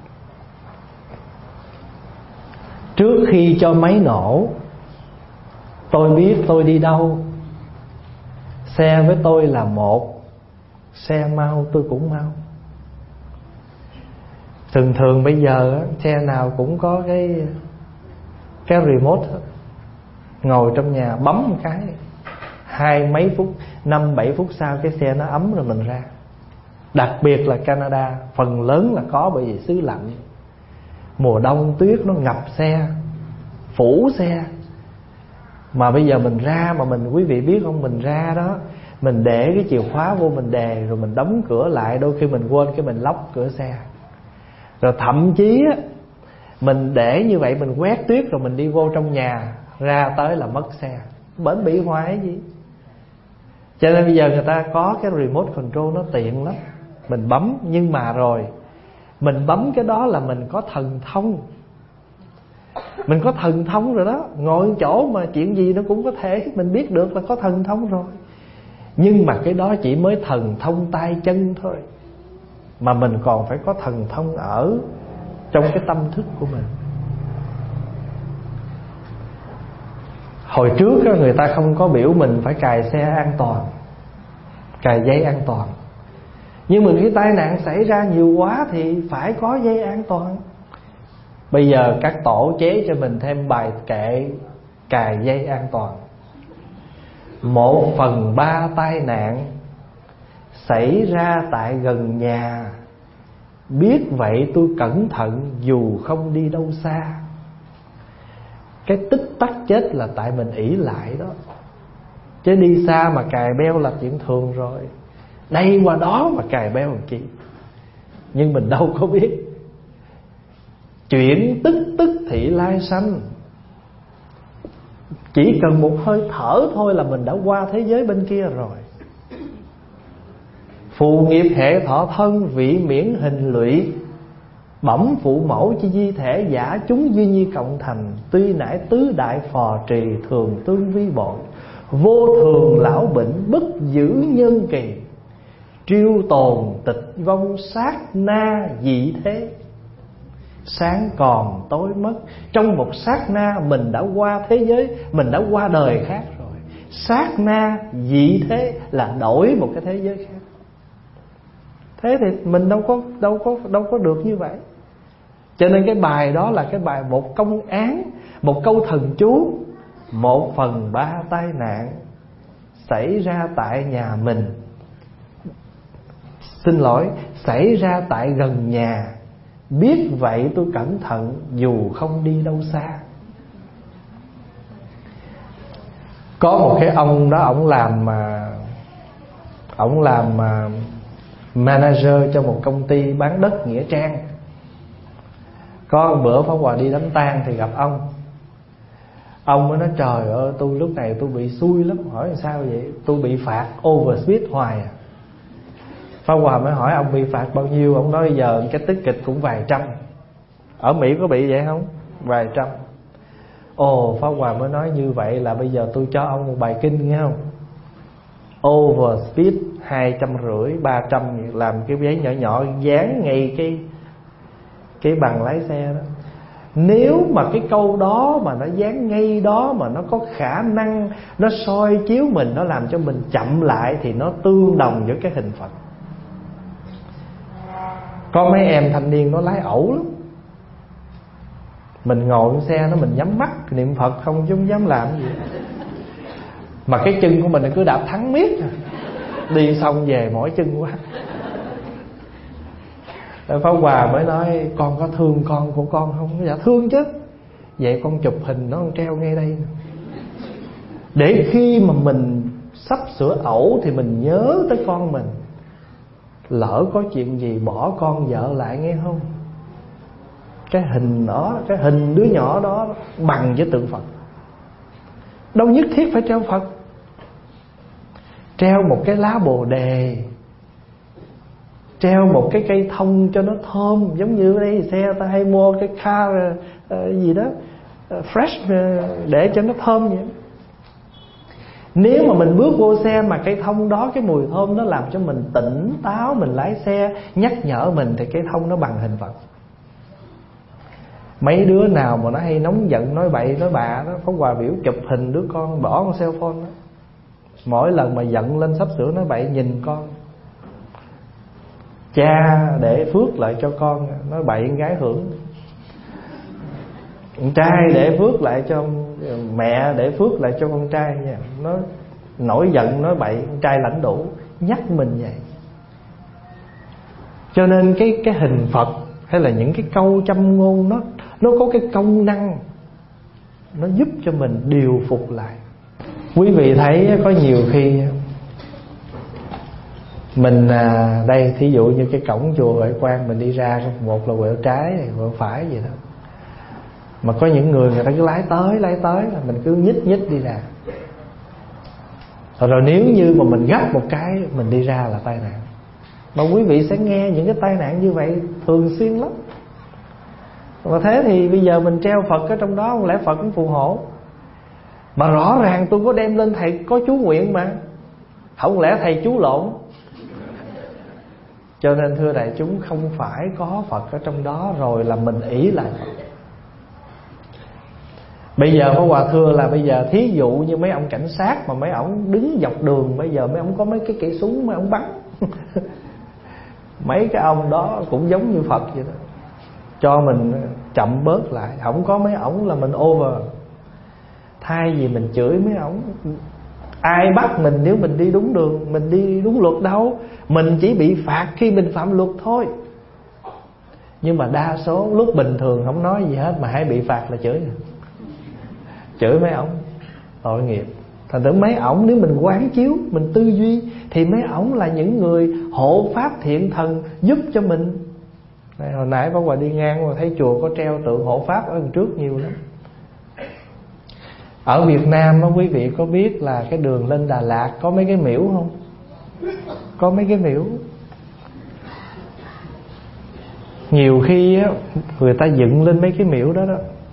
Trước khi cho máy nổ, tôi biết tôi đi đâu. Xe với tôi là một, xe mau tôi cũng mau. Thường bây giờ xe nào cũng có cái remote hết. ngồi trong nhà bấm một cái, 20 mấy phút, 5-7 phút sau cái xe nó ấm rồi mình ra. Đặc biệt là Canada, phần lớn là có, bởi vì xứ lạnh. Mùa đông tuyết nó ngập xe, phủ xe. Mà bây giờ mình ra, mà mình, quý vị biết không, mình ra đó, mình để cái chìa khóa vô mình đề, rồi mình đóng cửa lại. Đôi khi mình quên cái mình lóc cửa xe. Rồi thậm chí á, mình để như vậy, mình quét tuyết rồi mình đi vô trong nhà, ra tới là mất xe. Bển bị hoài gì. Cho nên bây giờ người ta có cái remote control, nó tiện lắm. Mình bấm, nhưng mà rồi mình bấm cái đó là mình có thần thông. Mình có thần thông rồi đó. Ngồi chỗ mà chuyện gì nó cũng có thể mình biết được là có thần thông rồi. Nhưng mà cái đó chỉ mới thần thông tay chân thôi. Mà mình còn phải có thần thông ở trong cái tâm thức của mình. Hồi trước đó, người ta không có biểu mình phải cài xe an toàn, cài dây an toàn. Nhưng mà khi tai nạn xảy ra nhiều quá thì phải có dây an toàn. Bây giờ các tổ chế cho mình thêm bài kệ cài dây an toàn. 1/3 tai nạn xảy ra tại gần nhà, biết vậy tôi cẩn thận dù không đi đâu xa. Cái tích tắc chết là tại mình ỷ lại đó. Chứ đi xa mà cài beo là chuyện thường rồi. Đây qua đó mà cài beo làm chi. Nhưng mình đâu có biết. Chuyển tức thị lai sanh. Chỉ cần một hơi thở thôi là mình đã qua thế giới bên kia rồi. Phù nghiệp hệ thọ thân, vị miễn hình lụy. Bẩm phụ mẫu chi di thể, giả chúng duy nhi cộng thành. Tuy nãi tứ đại phò trì, thường tương vi bội. Vô thường lão bệnh, bất giữ nhân kỳ. Triêu tồn tịch vong, sát na dị thế. Sáng còn tối mất. Trong một sát na mình đã qua thế giới, mình đã qua đời khác rồi. Sát na dị thế là đổi một cái thế giới khác. Thế thì mình đâu có được như vậy. Cho nên cái bài đó là cái bài một công án, một câu thần chú. 1/3 tai nạn xảy ra tại nhà mình, xin lỗi, xảy ra tại gần nhà, biết vậy tôi cẩn thận dù không đi đâu xa. Có một cái ông đó, ổng làm manager cho một công ty bán đất nghĩa trang. Có một bữa Pháp Hòa đi đám tang thì gặp ông. Ông mới nói trời ơi, tôi lúc này tôi bị xui lắm. Hỏi sao vậy? Tôi bị phạt overspeed hoài à. Pháp Hòa mới hỏi ông bị phạt bao nhiêu. Ông nói giờ cái tiết kịch cũng vài trăm. Ở Mỹ có bị vậy không? Vài trăm. Ồ, Pháp Hòa mới nói như vậy là bây giờ tôi cho ông một bài kinh nghe không? Overspeed 250, 300, làm cái giấy nhỏ nhỏ dán ngay cái bằng lái xe đó. Nếu mà cái câu đó mà nó dán ngay đó, mà nó có khả năng nó soi chiếu mình, nó làm cho mình chậm lại, thì nó tương đồng với cái hình phạt. Có mấy em thanh niên nó lái ẩu lắm. Mình ngồi trên xe nó, mình nhắm mắt niệm Phật không chứ không dám làm gì. Mà cái chân của mình cứ đạp thắng miết. Đi xong về mỏi chân quá. Pháp Hòa mới nói con có thương con của con không? Dạ thương chứ. Vậy con chụp hình nó treo ngay đây, để khi mà mình sắp sửa ẩu thì mình nhớ tới con mình. Lỡ có chuyện gì bỏ con vợ lại nghe không? Cái hình đó, cái hình đứa nhỏ đó bằng với tượng Phật. Đâu nhất thiết phải treo Phật. Treo một cái lá bồ đề, treo một cái cây thông cho nó thơm. Giống như ở đây xe ta hay mua cái car gì đó fresh để cho nó thơm vậy. Nếu mà mình bước vô xe mà cây thông đó, cái mùi thơm nó làm cho mình tỉnh táo, mình lái xe nhắc nhở mình, thì cây thông nó bằng hình Phật. Mấy đứa nào mà nó hay nóng giận nói bậy nói bạ đó, Pháp Hòa biểu chụp hình đứa con, bỏ con cell phone đó. Mỗi lần mà giận lên sắp sửa nói bậy nhìn con. Cha để phước lại cho con, nói bậy con gái hưởng. Trai để phước lại cho mẹ để phước lại cho con trai nha. Nó nổi giận nói bậy, con trai lãnh đủ, nhắc mình vậy. Cho nên cái hình Phật hay là những cái câu châm ngôn nó có cái công năng, nó giúp cho mình điều phục lại. Quý vị thấy có nhiều khi mình đây thí dụ như cái cổng chùa Huệ Quang, mình đi ra một là quẹo trái quẹo phải vậy đó, mà có những người ta cứ lái tới là mình cứ nhích đi ra. Rồi nếu như mà mình gấp một cái mình đi ra là tai nạn. Mà quý vị sẽ nghe những cái tai nạn như vậy thường xuyên lắm. Mà thế thì bây giờ mình treo Phật ở trong đó, không lẽ Phật cũng phù hộ? Mà rõ ràng tôi có đem lên thầy có chú nguyện mà, không lẽ thầy chú lộn? Cho nên thưa đại chúng, không phải có Phật ở trong đó rồi là mình ỷ lại Phật. Bây giờ có Hòa thưa là bây giờ thí dụ như mấy ông cảnh sát mà mấy ông đứng dọc đường, bây giờ mấy ông có mấy cái cây súng mấy ông bắn mấy cái ông đó cũng giống như Phật vậy đó. Cho mình chậm bớt lại, không có mấy ổng là mình over. Thay vì mình chửi mấy ổng, ai bắt mình nếu mình đi đúng đường, mình đi đúng luật đâu. Mình chỉ bị phạt khi mình phạm luật thôi. Nhưng mà đa số lúc bình thường không nói gì hết, mà hãy bị phạt là chửi mấy ổng tội nghiệp. Thành thử mấy ổng nếu mình quán chiếu, mình tư duy, thì mấy ổng là những người hộ pháp thiện thần giúp cho mình. Đây, hồi nãy bác Hòa đi ngang mà thấy chùa có treo tượng hộ pháp ở đằng trước nhiều lắm. Ở Việt Nam quý vị có biết là cái đường lên Đà Lạt có mấy cái miễu không? Có mấy cái miễu. Nhiều khi người ta dựng lên mấy cái miễu đó.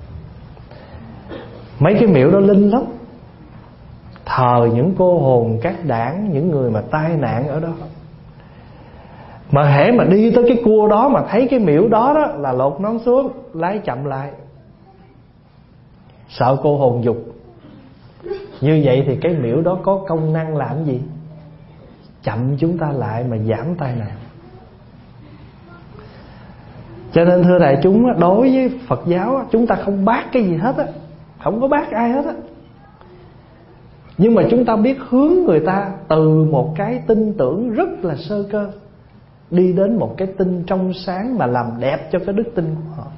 Mấy cái miễu đó linh lắm, thờ những cô hồn các đảng, những người mà tai nạn ở đó. Mà hễ mà đi tới cái cua đó mà thấy cái miễu đó là lột nón xuống, lái chậm lại, sợ cô hồn dục. Như vậy thì cái miễu đó có công năng làm gì? Chậm chúng ta lại mà giảm tai nạn. Cho nên thưa đại chúng, đối với Phật giáo chúng ta không bác cái gì hết á, không có bác ai hết á. Nhưng mà chúng ta biết hướng người ta từ một cái tin tưởng rất là sơ cơ, đi đến một cái tin trong sáng mà làm đẹp cho cái đức tin của họ.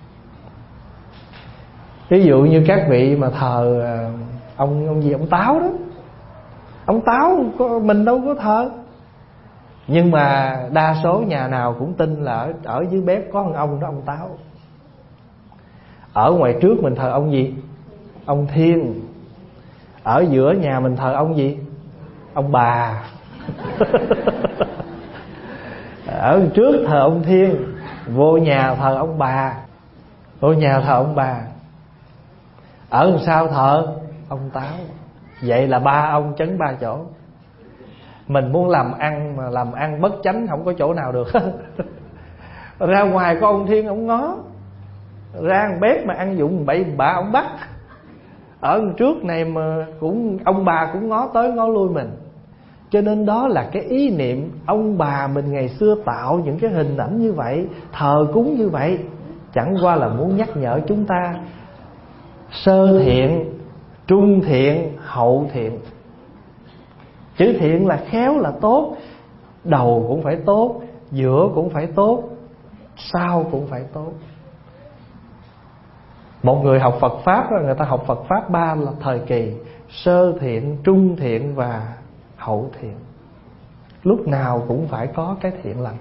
Ví dụ như các vị mà thờ ông gì, ông Táo đó. Ông Táo mình đâu có thờ. Nhưng mà đa số nhà nào cũng tin là ở dưới bếp có ông đó, ông Táo. Ở ngoài trước mình thờ ông gì? Ông Thiên. Ở giữa nhà mình thờ ông gì? Ông Bà. Ở trước thờ ông Thiên, vô nhà thờ ông Bà. Vô nhà thờ ông Bà. Ở đằng sau thờ ông Táo. Vậy là ba ông chấn ba chỗ. Mình muốn làm ăn mà làm ăn bất chánh không có chỗ nào được. Ra ngoài có ông Thiên ông ngó, ra bếp mà ăn dụng bậy bạ ông bắt. Ở trước này mà cũng ông bà cũng ngó tới ngó lui mình. Cho nên đó là cái ý niệm ông bà mình ngày xưa tạo những cái hình ảnh như vậy, thờ cúng như vậy, chẳng qua là muốn nhắc nhở chúng ta sơ thiện, trung thiện, hậu thiện. Chữ thiện là khéo là tốt, đầu cũng phải tốt, giữa cũng phải tốt, sau cũng phải tốt. Một người học Phật Pháp, người ta học Phật Pháp 3 là thời kỳ: sơ thiện, trung thiện và hậu thiện. Lúc nào cũng phải có cái thiện lành.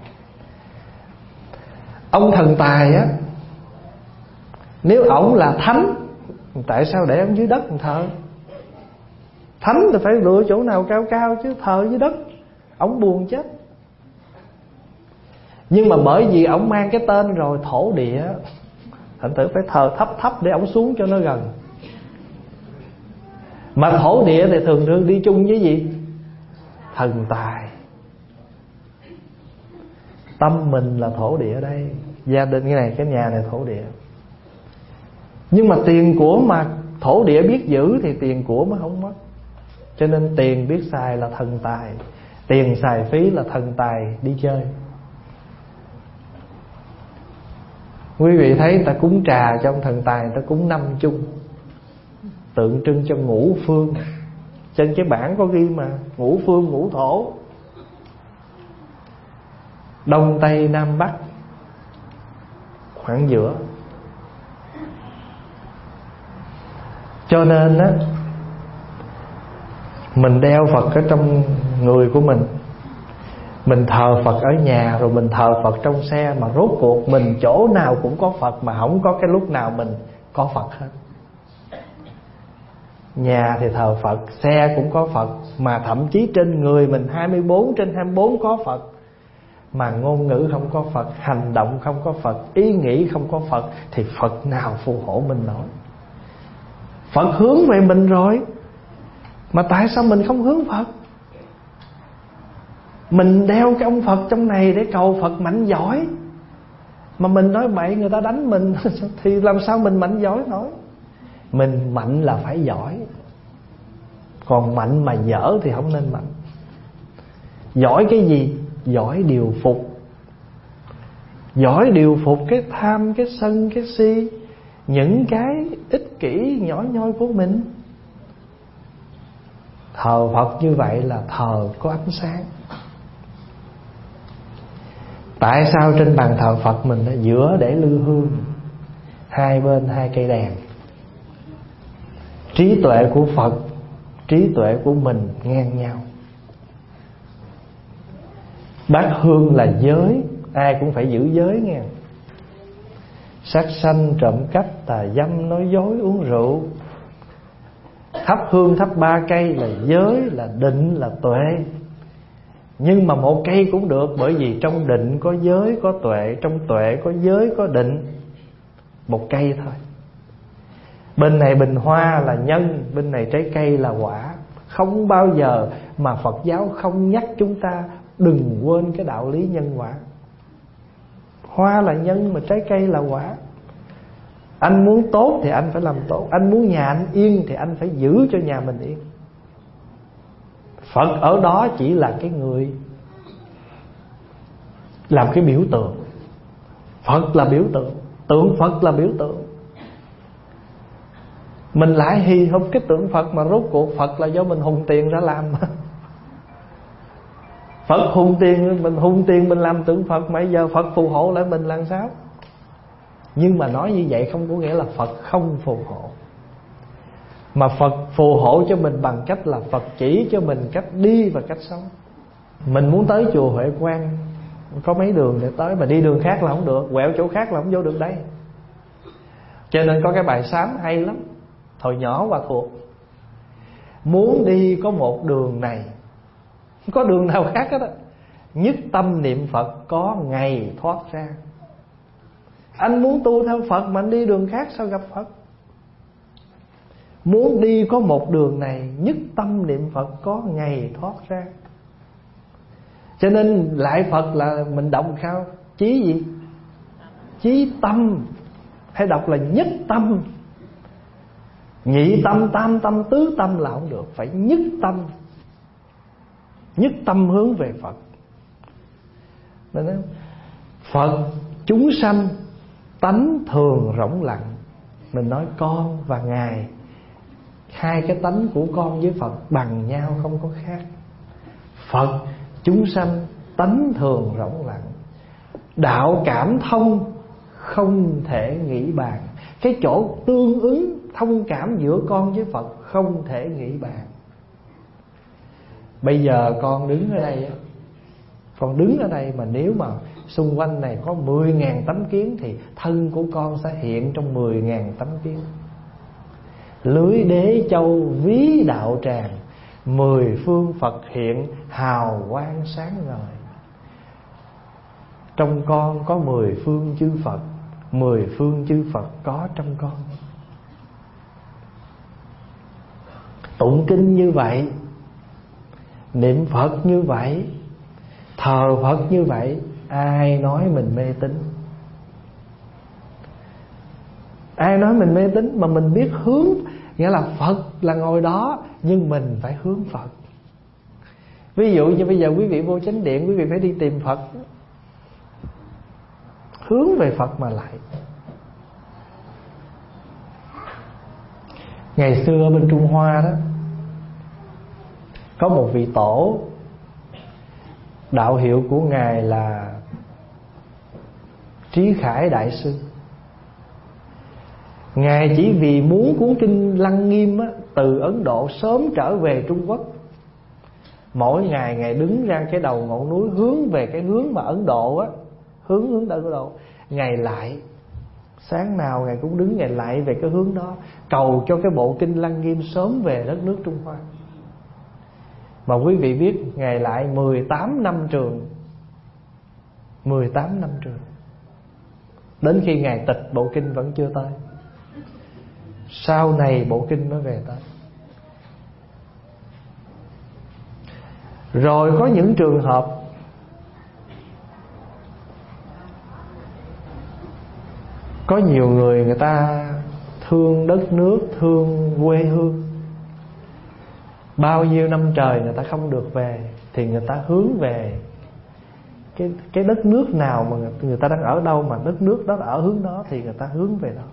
Ông thần tài á, nếu ổng là thánh, tại sao để ông dưới đất thờ? Thánh thì phải lựa chỗ nào cao cao chứ, thờ dưới đất ổng buồn chết. Nhưng mà bởi vì ổng mang cái tên rồi thổ địa, thành thử phải thờ thấp thấp để ổng xuống cho nó gần. Mà thổ địa thì thường thường đi chung với gì? Thần tài. Tâm mình là thổ địa đây, gia đình cái này, cái nhà này thổ địa. Nhưng mà tiền của mà thổ địa biết giữ thì tiền của mới không mất. Cho nên tiền biết xài là thần tài, tiền xài phí là thần tài đi chơi. Quý vị thấy người ta cúng trà cho ông thần tài, người ta cúng 5 chung. tượng trưng cho ngũ phương. Trên cái bảng có ghi mà, ngũ phương ngũ thổ, Đông Tây Nam Bắc, khoảng giữa. Cho nên á, mình đeo Phật ở trong người của mình thờ Phật ở nhà, rồi mình thờ Phật trong xe, mà rốt cuộc mình chỗ nào cũng có Phật, mà không có cái lúc nào mình có Phật hết. Nhà thì thờ Phật, xe cũng có Phật, mà thậm chí trên người mình 24/24 có Phật, mà ngôn ngữ không có Phật, hành động không có Phật, ý nghĩ không có Phật, thì Phật nào phù hộ mình nổi? Phật hướng về mình rồi, mà tại sao mình không hướng Phật? Mình đeo cái ông Phật trong này để cầu Phật mạnh giỏi, mà mình nói bậy người ta đánh mình thì làm sao mình mạnh giỏi nổi? Mình mạnh là phải giỏi, còn mạnh mà dở thì không nên mạnh. Giỏi cái gì? Giỏi điều phục. Giỏi điều phục cái tham, cái sân, cái si, những cái ích kỷ nhỏ nhoi của mình. Thờ Phật như vậy là thờ có ánh sáng. Tại sao trên bàn thờ Phật mình ở giữa để lư hương, hai bên hai cây đèn? Trí tuệ của Phật, trí tuệ của mình ngang nhau. Bát hương là giới, ai cũng phải giữ giới nghe. Sát sanh, trộm cắp, tà dâm, nói dối, uống rượu. Thắp hương thắp 3 cây là giới, là định, là tuệ. Nhưng mà một cây cũng được, bởi vì trong định có giới, có tuệ, trong tuệ có giới, có định. Một cây thôi. Bên này bình hoa là nhân, bên này trái cây là quả. Không bao giờ mà Phật giáo không nhắc chúng ta đừng quên cái đạo lý nhân quả. Hoa là nhân mà trái cây là quả. Anh muốn tốt thì anh phải làm tốt, anh muốn nhà anh yên thì anh phải giữ cho nhà mình yên. Phật ở đó chỉ là cái người làm cái biểu tượng. Phật là biểu tượng, tượng Phật là biểu tượng. Mình lại hì hục cái tượng Phật, mà rốt cuộc Phật là do mình hùng tiền ra làm mà. Phật hùng tiền, mình làm tượng Phật, mà bây giờ Phật phù hộ lại mình làm sao? Nhưng mà nói như vậy không có nghĩa là Phật không phù hộ, mà Phật phù hộ cho mình bằng cách là Phật chỉ cho mình cách đi và cách sống. Mình muốn tới chùa Huệ Quang có mấy đường để tới, mà đi đường khác là không được, quẹo chỗ khác là không vô được đây. Cho nên có cái bài sám hay lắm, hồi nhỏ Hòa thuộc: muốn đi có một đường này, không có đường nào khác hết á, nhất tâm niệm Phật có ngày thoát ra. Anh muốn tu theo Phật mà anh đi đường khác sao gặp Phật? Muốn đi có một đường này, nhất tâm niệm Phật có ngày thoát ra. Cho nên lại Phật là mình đọc sao? Chí gì? Chí tâm. Hay đọc là nhất tâm. Nhị tâm, tam tâm, tứ tâm là không được, phải nhất tâm. Nhất tâm hướng về Phật. Nên nói, Phật chúng sanh tánh thường rỗng lặng. Mình nói con và Ngài, hai cái tánh của con với Phật bằng nhau, không có khác. Phật chúng sanh tánh thường rỗng lặng, đạo cảm thông không thể nghĩ bàn. Cái chỗ tương ứng thông cảm giữa con với Phật không thể nghĩ bàn. Bây giờ con đứng ở đây, con đứng ở đây mà nếu mà xung quanh này có 10.000 tấm kiến thì thân của con sẽ hiện trong 10.000 tấm kiến. Lưới đế châu ví đạo tràng, 10 phương Phật hiện hào quang sáng ngời. Trong con có 10 phương chư Phật, 10 phương chư Phật có trong con. Tụng kinh như vậy, niệm Phật như vậy, thờ Phật như vậy, ai nói mình mê tín? Ai nói mình mê tín? Mà mình biết hướng, nghĩa là Phật là ngồi đó, nhưng mình phải hướng Phật. Ví dụ như bây giờ quý vị vô chánh điện, quý vị phải đi tìm Phật, hướng về Phật mà lại. Ngày xưa bên Trung Hoa đó có một vị tổ, đạo hiệu của Ngài là Trí Khải Đại Sư. Ngài chỉ vì muốn cuốn kinh Lăng Nghiêm á, từ Ấn Độ sớm trở về Trung Quốc, mỗi ngày Ngài đứng ra cái đầu ngọn núi, hướng về cái hướng mà Ấn Độ á, hướng Ấn Độ. Ngài lại, sáng nào Ngài cũng đứng Ngài lại về cái hướng đó, cầu cho cái bộ kinh Lăng Nghiêm sớm về đất nước Trung Hoa. Mà quý vị biết Ngài lại 18 năm trường, 18 năm trường, đến khi Ngài tịch bộ kinh vẫn chưa tới. Sau này bộ kinh mới về tới. Rồi có những trường hợp có nhiều người ta thương đất nước, thương quê hương, bao nhiêu năm trời người ta không được về, thì người ta hướng về cái đất nước nào mà người ta đang ở đâu, mà đất nước đó ở hướng đó thì người ta hướng về đó.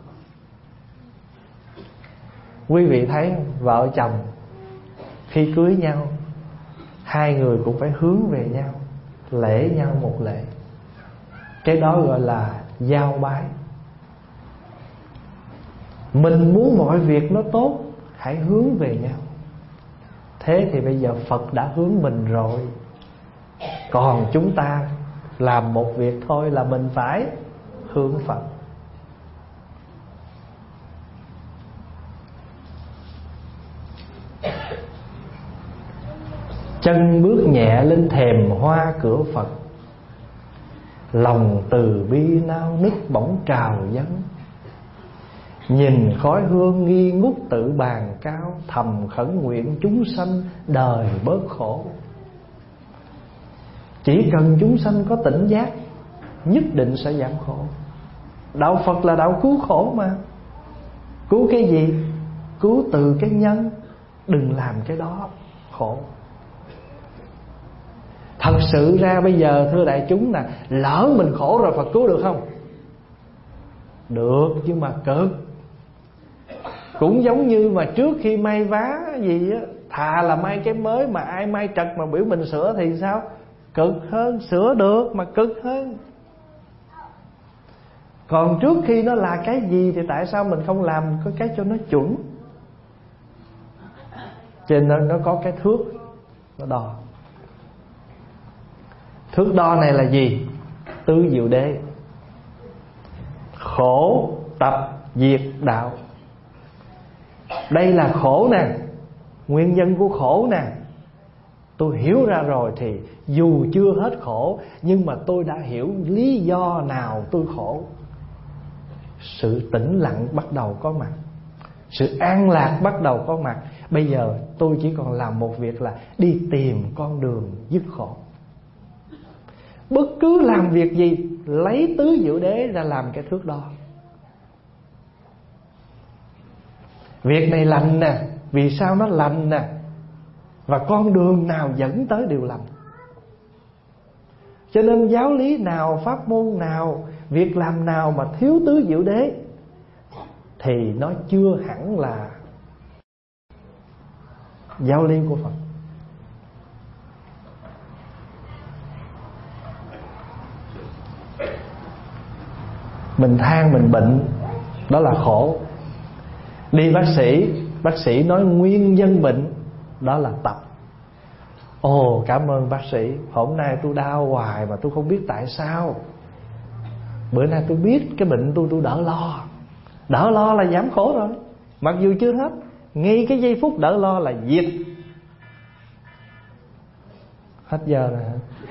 Quý vị thấy không? Vợ chồng khi cưới nhau, hai người cũng phải hướng về nhau, lễ nhau một lễ. Cái đó gọi là giao bái. Mình muốn mọi việc nó tốt, hãy hướng về nhau. Thế thì bây giờ Phật đã hướng mình rồi, còn chúng ta làm một việc thôi là mình phải hướng Phật. Chân bước nhẹ lên thềm hoa cửa Phật, lòng từ bi nao nức bỗng trào dâng. Nhìn khói hương nghi ngút tự bàn cao, thầm khẩn nguyện chúng sanh đời bớt khổ. Chỉ cần chúng sanh có tỉnh giác, nhất định sẽ giảm khổ. Đạo Phật là đạo cứu khổ mà. Cứu cái gì? Cứu từ cái nhân. Đừng làm cái đó khổ. Thật sự ra bây giờ thưa đại chúng nè, lỡ mình khổ rồi Phật cứu được không? Được, nhưng mà cực. Cũng giống như mà trước khi may vá gì á, thà là may cái mới, mà ai may trật mà biểu mình sửa thì sao? Cực hơn. Sửa được mà cực hơn. Còn trước khi nó là cái gì thì tại sao mình không làm cái cho nó chuẩn? Cho nên nó có cái thước, nó đo. Thước đo này là gì? Tứ diệu đế. Khổ tập diệt đạo. Đây là khổ nè, nguyên nhân của khổ nè. Tôi hiểu ra rồi thì dù chưa hết khổ, nhưng mà tôi đã hiểu lý do nào tôi khổ. Sự tĩnh lặng bắt đầu có mặt, sự an lạc bắt đầu có mặt. Bây giờ tôi chỉ còn làm một việc là đi tìm con đường dứt khổ. Bất cứ làm việc gì, lấy tứ diệu đế ra làm cái thước đo. Việc này lành nè, vì sao nó lành nè, và con đường nào dẫn tới điều lành. Cho nên giáo lý nào, pháp môn nào, việc làm nào mà thiếu tứ diệu đế thì nó chưa hẳn là giáo lý của Phật. Mình than mình bệnh, đó là khổ. Đi bác sĩ nói nguyên nhân bệnh, đó là tập. Ồ, cảm ơn bác sĩ, hôm nay tôi đau hoài mà tôi không biết tại sao. Bữa nay tôi biết cái bệnh tôi đỡ lo. Đỡ lo là giảm khổ rồi. Mặc dù chưa hết, ngay cái giây phút đỡ lo là diệt. Hết giờ rồi hả?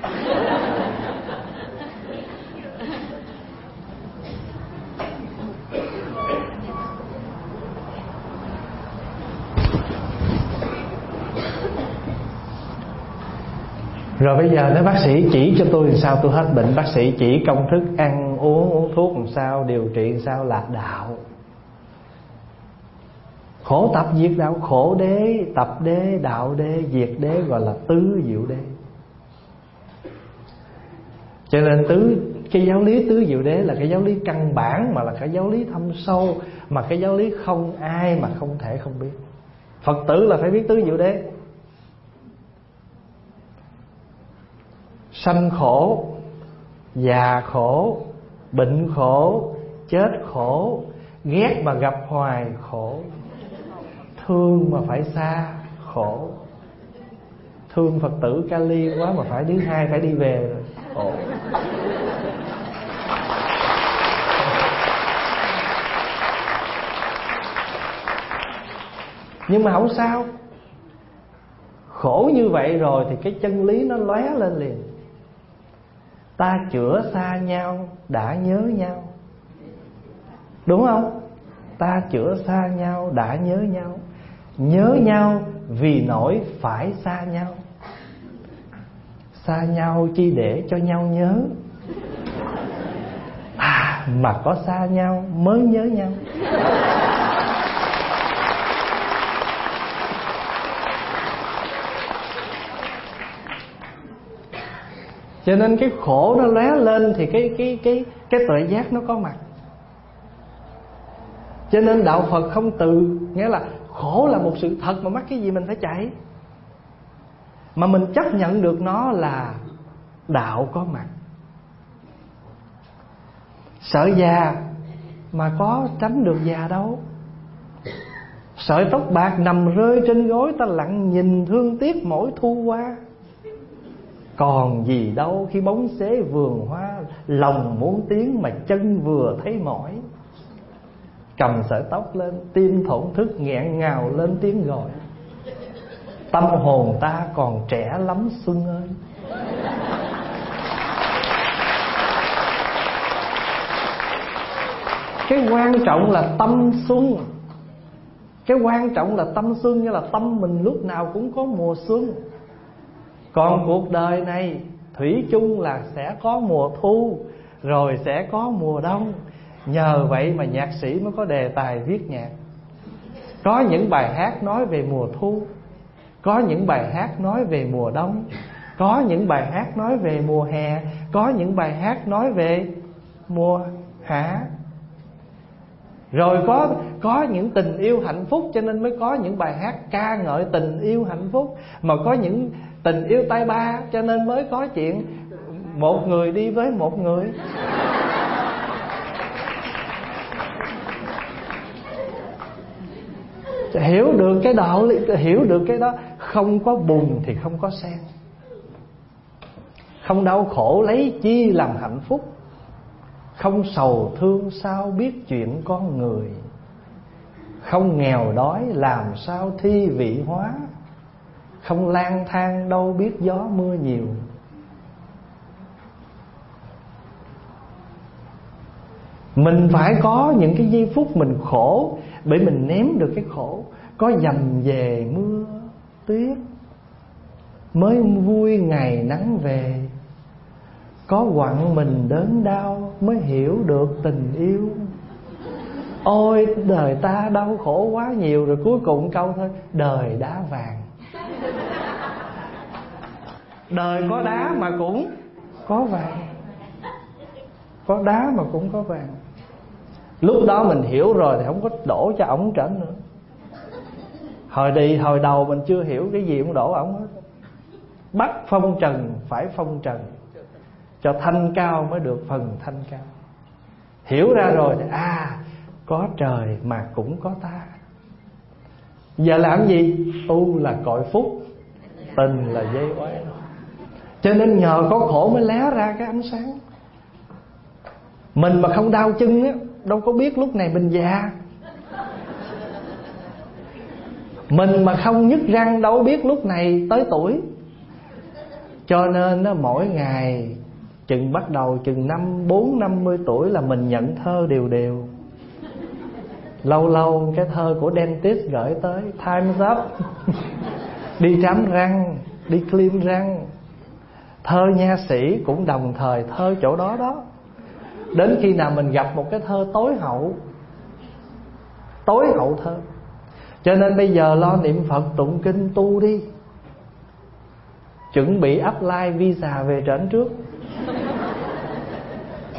Rồi bây giờ nếu bác sĩ chỉ cho tôi làm sao tôi hết bệnh, bác sĩ chỉ công thức ăn uống thuốc làm sao, điều trị làm sao là đạo. Khổ tập diệt đạo, khổ đế, tập đế, đạo đế, diệt đế gọi là tứ diệu đế. Cho nên Cái giáo lý tứ diệu đế là cái giáo lý căn bản, mà là cái giáo lý thâm sâu, mà cái giáo lý không ai mà không thể không biết. Phật tử là phải biết tứ diệu đế. Sanh khổ, già khổ, bệnh khổ, chết khổ, ghét mà gặp hoài khổ, thương mà phải xa khổ. Thương Phật tử Kali quá mà phải thứ hai phải đi về rồi, khổ. Nhưng mà không sao. Khổ như vậy rồi thì cái chân lý nó lóe lên liền. Ta chữa xa nhau đã nhớ nhau, đúng không? Ta chữa xa nhau đã nhớ nhau. Nhớ nhau vì nỗi phải xa nhau. Xa nhau chi để cho nhau nhớ, mà có xa nhau mới nhớ nhau. Cho nên cái khổ nó lóe lên thì cái tuệ giác nó có mặt. Cho nên đạo Phật không từ, nghĩa là khổ là một sự thật mà mắc cái gì mình phải chạy. Mà mình chấp nhận được nó là đạo có mặt. Sợ già mà có tránh được già đâu. Sợi tóc bạc nằm rơi trên gối, ta lặng nhìn thương tiếc mỗi thu qua. Còn gì đâu khi bóng xế vườn hoa, lòng muốn tiến mà chân vừa thấy mỏi. Cầm sợi tóc lên, tim thổn thức nghẹn ngào lên tiếng gọi. Tâm hồn ta còn trẻ lắm Xuân ơi. Cái quan trọng là tâm xuân. Cái quan trọng là tâm xuân, nghĩa là tâm mình lúc nào cũng có mùa xuân. Còn cuộc đời này thủy chung là sẽ có mùa thu, rồi sẽ có mùa đông. Nhờ vậy mà nhạc sĩ mới có đề tài viết nhạc. Có những bài hát nói về mùa thu, có những bài hát nói về mùa đông, có những bài hát nói về mùa hè, có những bài hát nói về mùa hạ. Rồi có những tình yêu hạnh phúc, cho nên mới có những bài hát ca ngợi tình yêu hạnh phúc. Mà có những tình yêu tay ba, cho nên mới có chuyện một người đi với một người. Hiểu được cái đạo lý, hiểu được cái đó. Không có bùn thì không có sen. Không đau khổ lấy chi làm hạnh phúc. Không sầu thương sao biết chuyện con người. Không nghèo đói làm sao thi vị hóa. Không lang thang đâu biết gió mưa nhiều. Mình phải có những cái giây phút mình khổ, để mình ném được cái khổ. Có dầm về mưa tuyết, mới vui ngày nắng về. Có quặn mình đớn đau, mới hiểu được tình yêu. Ôi đời ta đau khổ quá nhiều. Rồi cuối cùng câu thôi: đời đá vàng. Đời có đá mà cũng có vàng. Có đá mà cũng có vàng. Lúc đó mình hiểu rồi thì không có đổ cho ổng trển nữa. Hồi đầu mình chưa hiểu cái gì cũng đổ ổng hết. Bắt phong trần phải phong trần, cho thanh cao mới được phần thanh cao. Hiểu ra rồi thì có trời mà cũng có ta. Giờ làm gì? Tu là cội phúc, tình là dây oán. Cho nên nhờ có khổ mới lé ra cái ánh sáng. Mình mà không đau chân á, đâu có biết lúc này mình già. Mình mà không nhức răng, đâu biết lúc này tới tuổi. Cho nên đó, mỗi ngày bắt đầu chừng 40-50 tuổi là mình nhận thơ đều. Lâu lâu cái thơ của dentist gửi tới: Time's up. Đi trám răng, đi clean răng. Thơ nha sĩ cũng đồng thời thơ chỗ đó đó. Đến khi nào mình gặp một cái thơ tối hậu thơ. Cho nên bây giờ lo niệm Phật tụng kinh tu đi. Chuẩn bị apply visa về trển trước.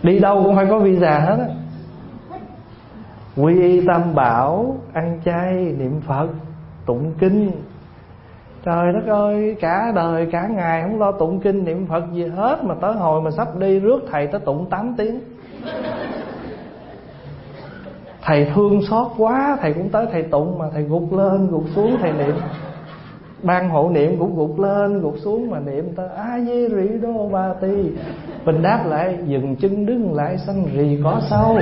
Đi đâu cũng phải có visa hết á. Quy y tam bảo, ăn chay, niệm Phật, tụng kinh. Trời đất ơi, cả đời cả ngày không lo tụng kinh niệm Phật gì hết, mà tới hồi mà sắp đi rước thầy tới tụng 8 tiếng. Thầy thương xót quá, thầy cũng tới thầy tụng, mà thầy gục lên gục xuống thầy niệm. Ban hộ niệm cũng gục lên gục xuống mà niệm ta A Di Rị Đô Ba Tỳ. Mình đáp lại dừng chân đứng lại sanh rì có sâu.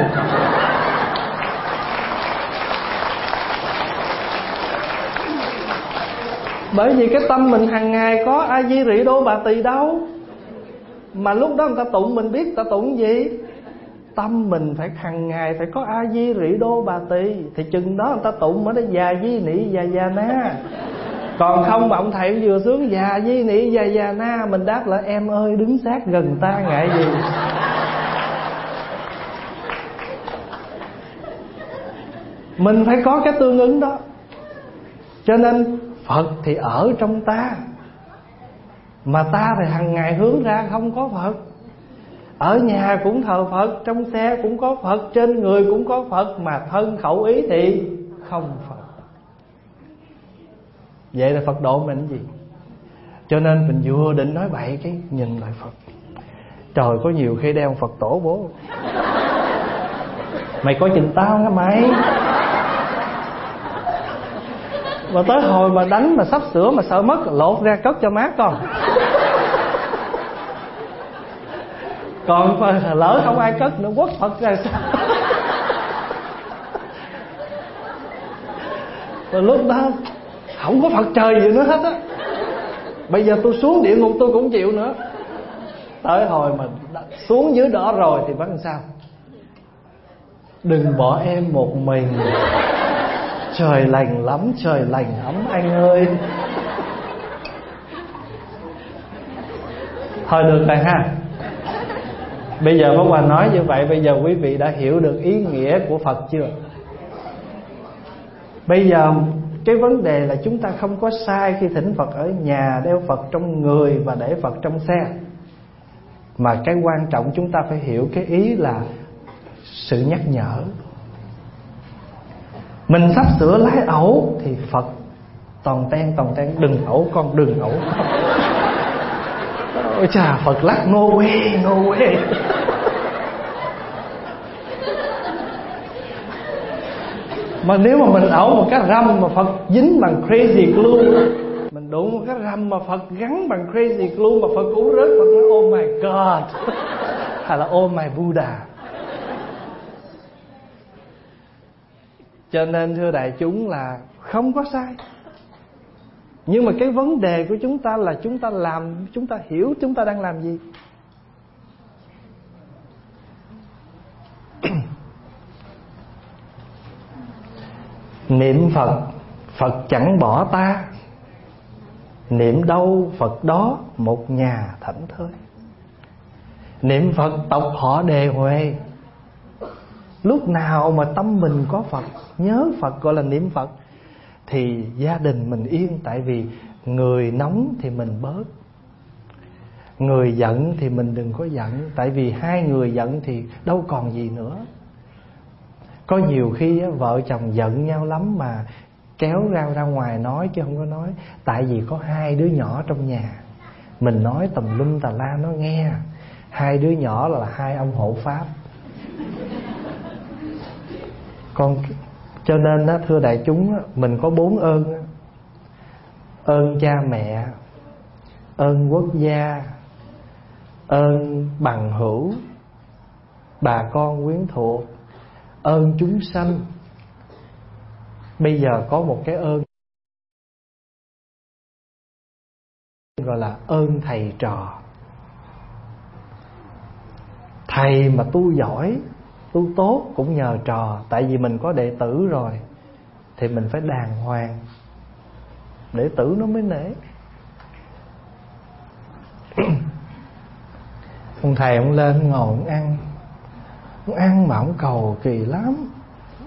Bởi vì cái tâm mình hàng ngày có A Di Rị Đô Bà Tỳ đâu. Mà lúc đó người ta tụng mình biết ta tụng gì. Tâm mình phải hàng ngày phải có A Di Rị Đô Bà Tỳ, thì chừng đó người ta tụng ở đây già di nị già na. Còn không mà ông thầy vừa xuống già di nị già na, mình đáp lại em ơi đứng sát gần ta ngại gì. Mình phải có cái tương ứng đó. Cho nên Phật thì ở trong ta, mà ta thì hàng ngày hướng ra không có Phật. Ở nhà cũng thờ Phật, trong xe cũng có Phật, trên người cũng có Phật, mà thân khẩu ý thì không Phật. Vậy là Phật độ mình gì? Cho nên mình vừa định nói bậy cái nhìn lại Phật. Trời, có nhiều khi đeo Phật tổ bố. Mày coi chừng tao nghe mày. Mà tới hồi mà đánh mà sắp sửa mà sợ mất, lột ra cất cho má con. Còn lỡ không ai cất nữa quất Phật ra sao? Rồi lúc đó không có Phật trời gì nữa hết á. Bây giờ tôi xuống địa ngục tôi cũng chịu nữa. Tới hồi mà xuống dưới đó rồi thì vẫn sao? Đừng bỏ em một mình, trời lành lắm, trời lành ấm anh ơi. Thôi được rồi ha. Bây giờ Pháp Hòa nói như vậy, bây giờ quý vị đã hiểu được ý nghĩa của Phật chưa? Bây giờ cái vấn đề là chúng ta không có sai khi thỉnh Phật ở nhà, đeo Phật trong người và để Phật trong xe. Mà cái quan trọng chúng ta phải hiểu cái ý là sự nhắc nhở. Mình sắp sửa lái ẩu thì Phật toàn ten đừng ẩu con, đừng ẩu. Ôi chà, Phật lắc no way. Mà nếu mà mình ẩu một cái răm mà Phật dính bằng crazy glue, mình đụng một cái răm mà Phật gắn bằng crazy glue mà Phật cũng rớt, Phật nói oh my God, hay là oh my Buddha. Cho nên thưa đại chúng là không có sai. Nhưng mà cái vấn đề của chúng ta là chúng ta làm, chúng ta hiểu chúng ta đang làm gì. Niệm Phật, Phật chẳng bỏ ta. Niệm đâu Phật đó một nhà thảnh thơi. Niệm Phật tộc họ đề huề. Lúc nào mà tâm mình có Phật, nhớ Phật gọi là niệm Phật, thì gia đình mình yên. Tại vì người nóng thì mình bớt, người giận thì mình đừng có giận. Tại vì hai người giận thì đâu còn gì nữa. Có nhiều khi vợ chồng giận nhau lắm mà kéo ra ngoài nói chứ không có nói. Tại vì có hai đứa nhỏ trong nhà, mình nói tùm lum tà la nó nghe. Hai đứa nhỏ là hai ông hộ pháp. Cho nên đó, thưa đại chúng, mình có 4 ơn. Ơn cha mẹ, ơn quốc gia, ơn bằng hữu, bà con quyến thuộc, ơn chúng sanh. Bây giờ có một cái ơn gọi là ơn thầy trò. Thầy mà tu giỏi, tu tốt cũng nhờ trò. Tại vì mình có đệ tử rồi thì mình phải đàng hoàng, đệ tử nó mới nể. Ông thầy ông lên ngồi ông ăn. Ông ăn mà ông cầu kỳ lắm.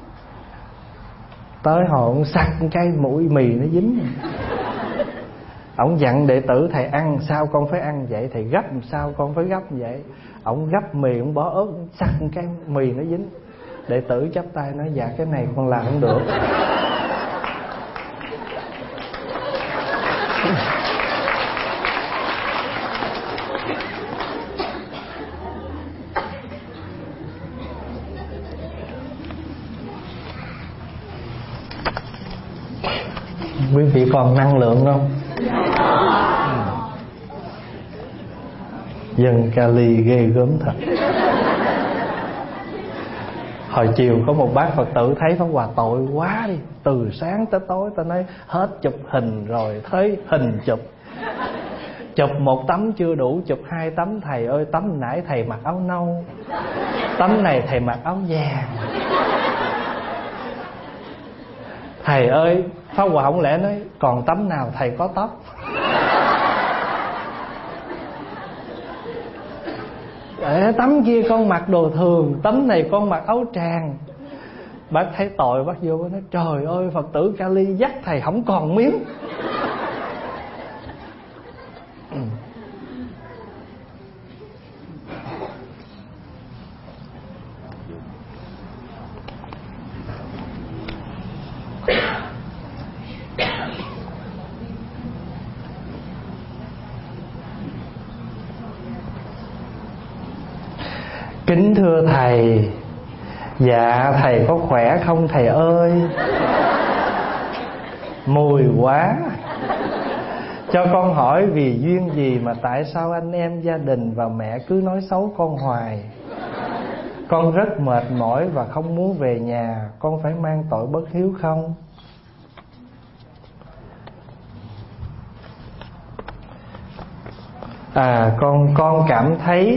Tới hồi ông sặc cái mũi mì nó dính. Ổng dặn đệ tử thầy ăn sao con phải ăn vậy, thầy gấp sao con phải gấp vậy. Ổng gấp mì, ổng bỏ ớt sắc cái mì nó dính. Đệ tử chắp tay nói dạ cái này con làm không được. Quý vị còn năng lượng không? Dân Cali ghê gớm thật. Hồi chiều có một bác Phật tử thấy Pháp Hòa tội quá đi, từ sáng tới tối ta nói hết chụp hình rồi thấy hình chụp. Chụp một tấm chưa đủ, chụp 2 tấm. Thầy ơi, tấm nãy thầy mặc áo nâu, tấm này thầy mặc áo vàng. Thầy ơi, Pháp Hòa không lẽ nói còn tấm nào thầy có tóc. Tấm kia con mặc đồ thường, tấm này con mặc áo tràng. Bác thấy tội, bác vô nói trời ơi, Phật tử Cali dắt thầy không còn miếng. Kính thưa thầy, dạ thầy có khỏe không thầy ơi? Mùi quá. Cho con hỏi vì duyên gì mà tại sao anh em gia đình và mẹ cứ nói xấu con hoài? Con rất mệt mỏi và không muốn về nhà. Con phải mang tội bất hiếu không? Con cảm thấy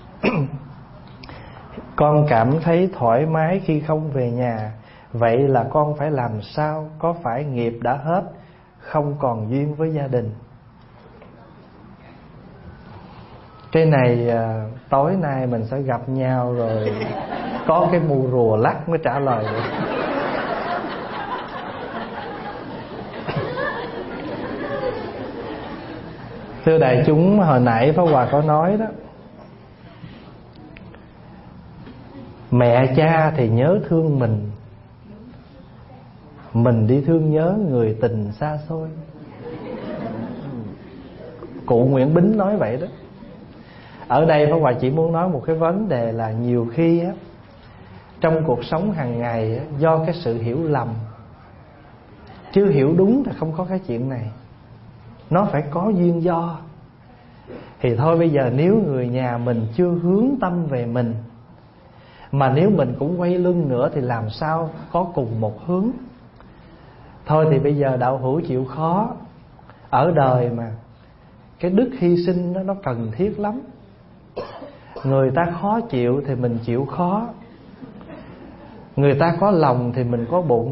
con cảm thấy thoải mái khi không về nhà. Vậy là con phải làm sao? Có phải nghiệp đã hết, không còn duyên với gia đình? Cái này tối nay mình sẽ gặp nhau rồi có cái mù rùa lắc mới trả lời được. Thưa đại chúng, hồi nãy Pháp Hòa có nói đó, mẹ cha thì nhớ thương mình đi thương nhớ người tình xa xôi. Cụ Nguyễn Bính nói vậy đó. Ở đây Pháp Hòa chỉ muốn nói một cái vấn đề là nhiều khi á, trong cuộc sống hàng ngày á, do cái sự hiểu lầm, chưa hiểu đúng thì không có cái chuyện này. Nó phải có duyên do. Thì thôi bây giờ nếu người nhà mình chưa hướng tâm về mình, mà nếu mình cũng quay lưng nữa thì làm sao có cùng một hướng. Thôi thì bây giờ đạo hữu chịu khó. Ở đời mà, cái đức hy sinh đó, nó cần thiết lắm. Người ta khó chịu thì mình chịu khó. Người ta có lòng thì mình có bụng.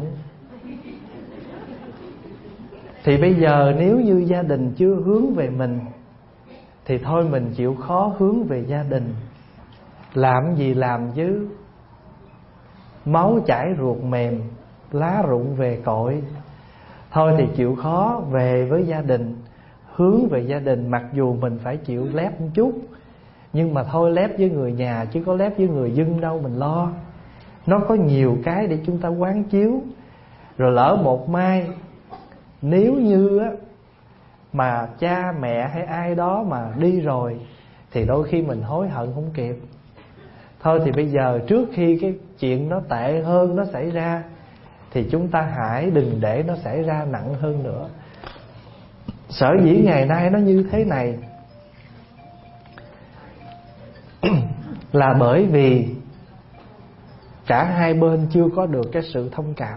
Thì bây giờ nếu như gia đình chưa hướng về mình thì thôi mình chịu khó hướng về gia đình. Làm gì làm chứ. Máu chảy ruột mềm, lá rụng về cội. Thôi thì chịu khó về với gia đình, hướng về gia đình. Mặc dù mình phải chịu lép một chút, nhưng mà thôi lép với người nhà chứ có lép với người dân đâu mình lo. Nó có nhiều cái để chúng ta quán chiếu. Rồi lỡ một mai, nếu như á, mà cha mẹ hay ai đó mà đi rồi thì đôi khi mình hối hận không kịp. Thôi thì bây giờ trước khi cái chuyện nó tệ hơn nó xảy ra thì chúng ta hãy đừng để nó xảy ra nặng hơn nữa. Sở dĩ ngày nay nó như thế này là bởi vì cả hai bên chưa có được cái sự thông cảm.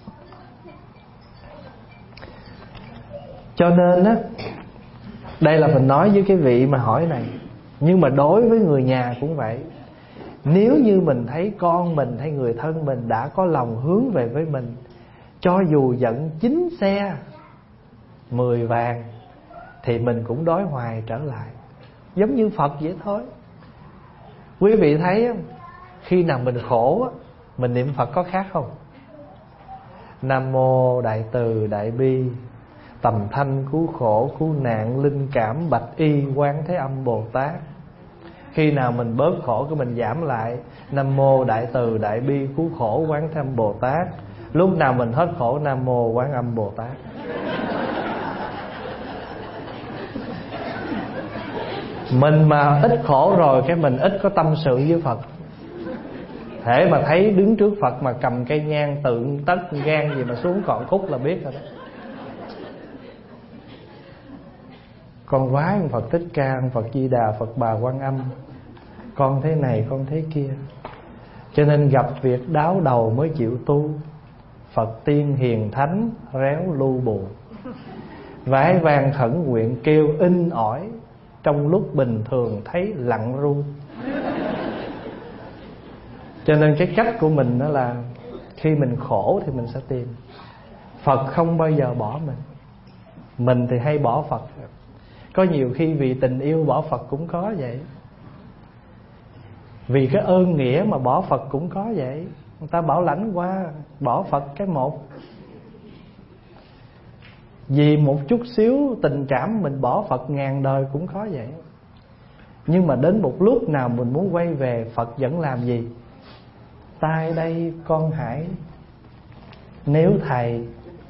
Cho nên á, đây là mình nói với cái vị mà hỏi này. Nhưng mà đối với người nhà cũng vậy. Nếu như mình thấy con mình hay người thân mình đã có lòng hướng về với mình, cho dù giận 9 xe 10 vàng thì mình cũng đói hoài trở lại. Giống như Phật vậy thôi. Quý vị thấy không? Khi nào mình khổ mình niệm Phật có khác không? Nam mô Đại Từ Đại Bi tầm thanh cứu khổ cứu nạn, linh cảm bạch y quán thế âm Bồ Tát. Khi nào mình bớt khổ cái mình giảm lại Nam mô đại từ đại bi cứu khổ quán thế âm Bồ Tát. Lúc nào mình hết khổ Nam mô quán âm Bồ Tát. Mình mà ít khổ rồi cái mình ít có tâm sự với Phật. Hễ mà thấy đứng trước Phật mà cầm cây nhang tượng tất gan gì mà xuống còn khúc là biết rồi đó. Con vái ông Phật Thích Ca, ông Phật Di Đà, Phật Bà Quan Âm, con thế này con thế kia. Cho nên gặp việc đáo đầu mới chịu tu. Phật tiên hiền thánh réo lưu bù, vái vang khẩn nguyện kêu in ỏi, trong lúc bình thường thấy lặng ru. Cho nên cái cách của mình đó là khi mình khổ thì mình sẽ tìm Phật, không bao giờ bỏ mình. Mình thì hay bỏ Phật. Có nhiều khi vì tình yêu bỏ Phật cũng có vậy. Vì cái ơn nghĩa mà bỏ Phật cũng có vậy. Người ta bảo lãnh qua bỏ Phật cái một. Vì một chút xíu tình cảm mình bỏ Phật ngàn đời cũng có vậy. Nhưng mà đến một lúc nào mình muốn quay về, Phật vẫn làm gì? Tai đây con hãy, nếu thầy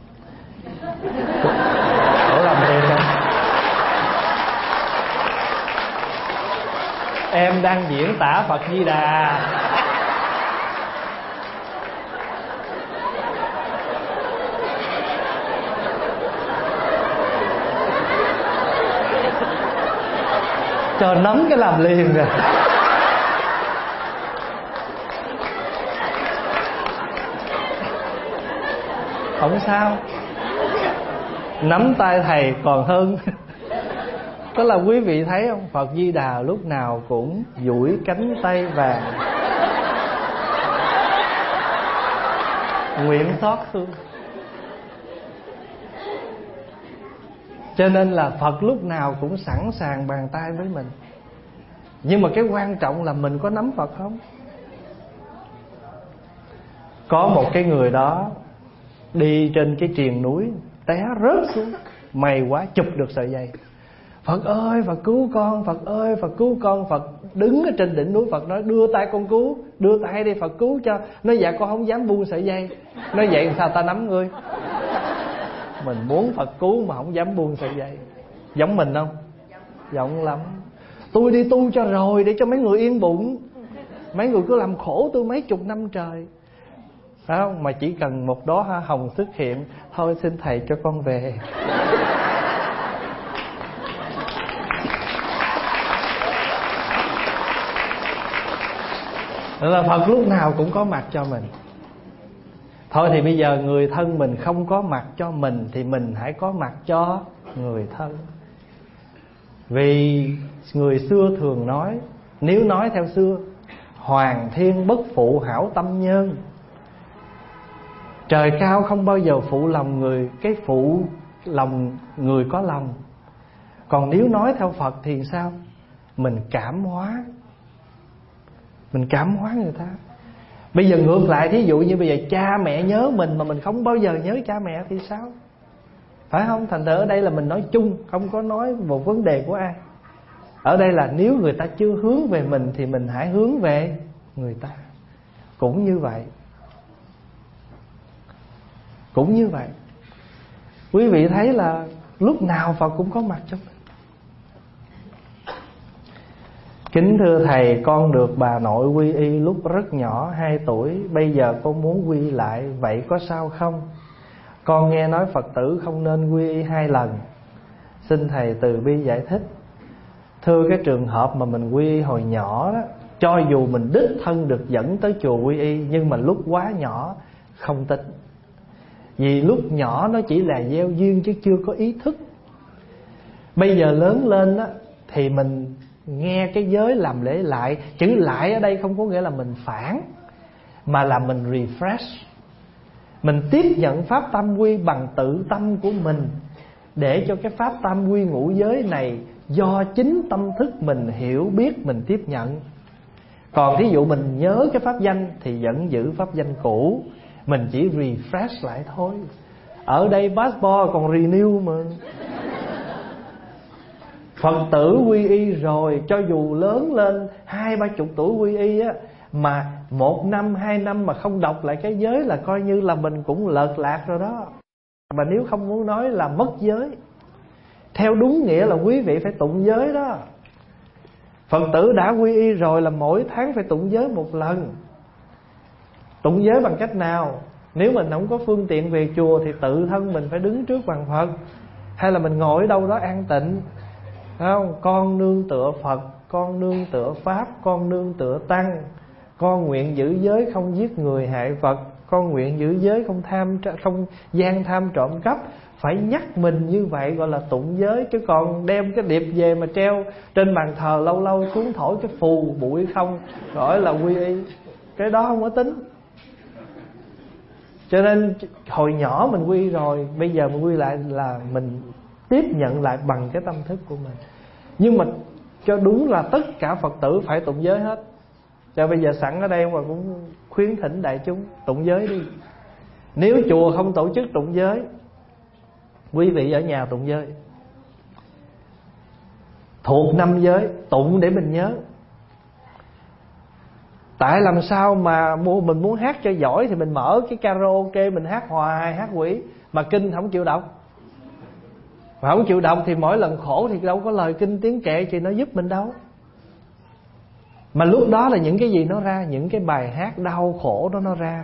Ủa làm thiệt hả? Em đang diễn tả Phật Di Đà. Cho nắm cái làm liền rồi. Không sao, nắm tay thầy còn hơn. Đó là quý vị thấy không? Phật Di Đà lúc nào cũng duỗi cánh tay vàng, nguyện xót thương. Cho nên là Phật lúc nào cũng sẵn sàng bàn tay với mình. Nhưng mà cái quan trọng là mình có nắm Phật không? Có một cái người đó đi trên cái triền núi, té rớt xuống, may quá chụp được sợi dây. Phật ơi Phật cứu con, Phật ơi Phật cứu con. Phật đứng ở trên đỉnh núi, Phật nói đưa tay con cứu, đưa tay đi Phật cứu cho. Nói dạ con không dám buông sợi dây. Nói vậy sao ta nắm ngươi? Mình muốn Phật cứu mà không dám buông sợi dây. Giống mình không? Giống lắm. Tôi đi tu cho rồi, để cho mấy người yên bụng. Mấy người cứ làm khổ tôi mấy chục năm trời, phải không? Mà chỉ cần một đóa hoa hồng xuất hiện, thôi xin thầy cho con về. Đó là Phật lúc nào cũng có mặt cho mình. Thôi thì bây giờ người thân mình không có mặt cho mình, thì mình hãy có mặt cho người thân. Vì người xưa thường nói, nếu nói theo xưa, hoàng thiên bất phụ hảo tâm nhân. Trời cao không bao giờ phụ lòng người, cái phụ lòng người có lòng. Còn nếu nói theo Phật thì sao? Mình cảm hóa, mình cảm hóa người ta. Bây giờ ngược lại, thí dụ như bây giờ cha mẹ nhớ mình mà mình không bao giờ nhớ cha mẹ thì sao? Phải không? Thành thử ở đây là mình nói chung, không có nói một vấn đề của ai. Ở đây là nếu người ta chưa hướng về mình thì mình hãy hướng về người ta. Cũng như vậy. Cũng như vậy. Quý vị thấy là lúc nào Phật cũng có mặt trong mình. Kính thưa thầy, con được bà nội quy y lúc rất nhỏ 2 tuổi. Bây giờ con muốn quy lại, vậy có sao không? Con nghe nói Phật tử không nên quy y 2 lần. Xin thầy từ bi giải thích. Thưa, cái trường hợp mà mình quy y hồi nhỏ đó, cho dù mình đích thân được dẫn tới chùa quy y, nhưng mà lúc quá nhỏ không tính. Vì lúc nhỏ nó chỉ là gieo duyên chứ chưa có ý thức. Bây giờ lớn lên đó, thì mình nghe cái giới làm lễ lại. Chữ lại ở đây không có nghĩa là mình phản, mà là mình refresh. Mình tiếp nhận pháp tam quy bằng tự tâm của mình, để cho cái pháp tam quy ngũ giới này do chính tâm thức mình hiểu biết mình tiếp nhận. Còn thí dụ mình nhớ cái pháp danh thì vẫn giữ pháp danh cũ, mình chỉ refresh lại thôi. Ở đây passport còn renew mà. Phật tử quy y rồi, cho dù lớn lên 20-30 tuổi quy y á, mà 1 năm 2 năm mà không đọc lại cái giới là coi như là mình cũng lợt lạc rồi đó. Mà nếu không muốn nói là mất giới. Theo đúng nghĩa là quý vị phải tụng giới đó. Phật tử đã quy y rồi là mỗi tháng phải tụng giới 1 lần. Tụng giới bằng cách nào? Nếu mình không có phương tiện về chùa thì tự thân mình phải đứng trước bàn Phật, hay là mình ngồi ở đâu đó an tịnh, không? Con nương tựa Phật, con nương tựa Pháp, con nương tựa Tăng. Con nguyện giữ giới không giết người hại vật. Con nguyện giữ giới không gian tham trộm cắp. Phải nhắc mình như vậy gọi là tụng giới. Chứ còn đem cái điệp về mà treo trên bàn thờ lâu lâu xuống thổi cái phù bụi không, gọi là quy y. Cái đó không có tính. Cho nên hồi nhỏ mình quy rồi, bây giờ mình quy lại là mình tiếp nhận lại bằng cái tâm thức của mình. Nhưng mà cho đúng là tất cả Phật tử phải tụng giới hết. Cho bây giờ sẵn ở đây mà cũng khuyến thỉnh đại chúng tụng giới đi. Nếu chùa không tổ chức tụng giới, quý vị ở nhà tụng giới, thuộc 5 giới, tụng để mình nhớ. Tại làm sao mà mình muốn hát cho giỏi thì mình mở cái karaoke mình hát hoài, hát quỷ, mà kinh không chịu đọc. Mà không chịu đọc thì mỗi lần khổ thì đâu có lời kinh tiếng kệ thì nó giúp mình đâu. Mà lúc đó là những cái gì nó ra? Những cái bài hát đau khổ đó nó ra.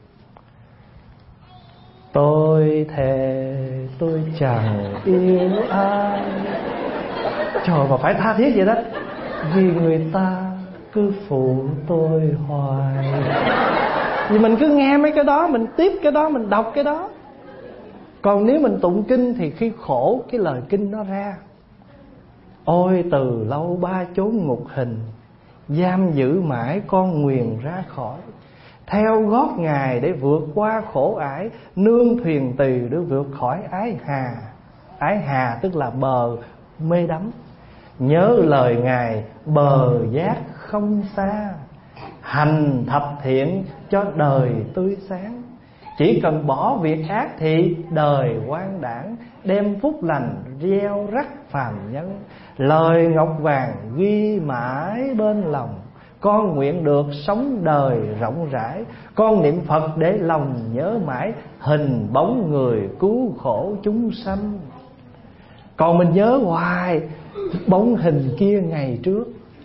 Tôi thề tôi chẳng yêu ai. Trời, mà phải tha thiết vậy đó. Vì người ta cứ phụ tôi hoài. Vì mình cứ nghe mấy cái đó, mình tiếp cái đó, mình đọc cái đó. Còn nếu mình tụng kinh thì khi khổ cái lời kinh nó ra. Ôi từ lâu ba chốn ngục hình, giam giữ mãi con nguyền ra khỏi. Theo gót Ngài để vượt qua khổ ải, nương thuyền tỳ để vượt khỏi ái hà. Ái hà tức là bờ mê đắm. Nhớ lời Ngài bờ giác không xa. Hành thập thiện cho đời tươi sáng. Chỉ cần bỏ việc ác thì đời quan đảng. Đem phúc lành gieo rắc phàm nhân. Lời ngọc vàng ghi mãi bên lòng. Con nguyện được sống đời rộng rãi. Con niệm Phật để lòng nhớ mãi. Hình bóng người cứu khổ chúng sanh. Còn mình nhớ hoài bóng hình kia ngày trước,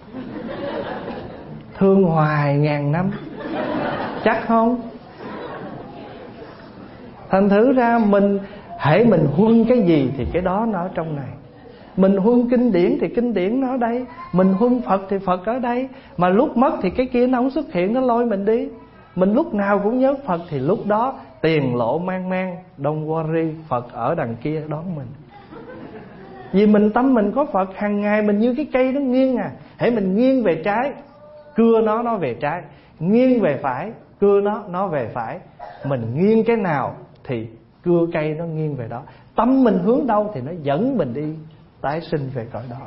thương hoài ngàn năm, chắc không? Thành thử ra mình hễ mình huân cái gì thì cái đó nó ở trong này. Mình huân kinh điển thì kinh điển nó ở đây. Mình huân Phật thì Phật ở đây. Mà lúc mất thì cái kia nó không xuất hiện, nó lôi mình đi. Mình lúc nào cũng nhớ Phật thì lúc đó tiền lộ mang mang, don't worry, Phật ở đằng kia đón mình. Vì mình tâm mình có Phật, hàng ngày mình như cái cây nó nghiêng à. Hễ mình nghiêng về trái, cưa nó về trái. Nghiêng về phải, cưa nó về phải. Mình nghiêng cái nào thì cưa cây nó nghiêng về đó. Tâm mình hướng đâu thì nó dẫn mình đi tái sinh về cõi đó.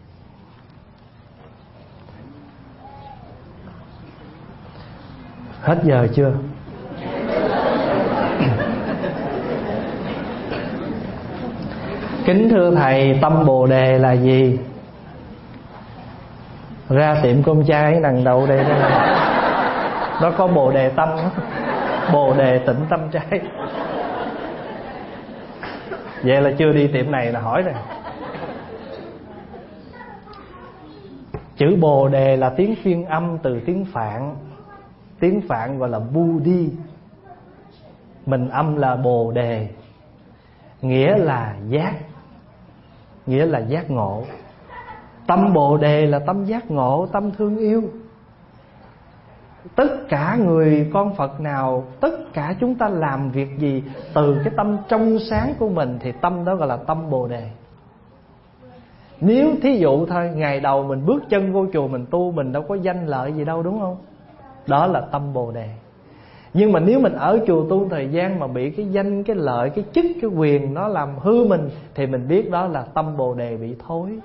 Hết giờ chưa? Kính thưa Thầy, tâm Bồ Đề là gì? Ra tiệm cơm chay đằng đầu đây đó. Nó có Bồ Đề tâm, Bồ Đề tịnh tâm trai. Vậy là chưa đi tiệm này là hỏi rồi. Chữ Bồ Đề là tiếng phiên âm từ tiếng Phạn. Tiếng Phạn gọi là Budi. Mình âm là Bồ Đề, nghĩa là giác, nghĩa là giác ngộ. Tâm Bồ Đề là tâm giác ngộ, tâm thương yêu. Tất cả người con Phật nào, tất cả chúng ta làm việc gì từ cái tâm trong sáng của mình thì tâm đó gọi là tâm Bồ Đề. Nếu thí dụ thôi, ngày đầu mình bước chân vô chùa mình tu, mình đâu có danh lợi gì đâu, đúng không? Đó là tâm Bồ Đề. Nhưng mà nếu mình ở chùa tu thời gian mà bị cái danh, cái lợi, cái chức, cái quyền nó làm hư mình, thì mình biết đó là tâm Bồ Đề bị thối.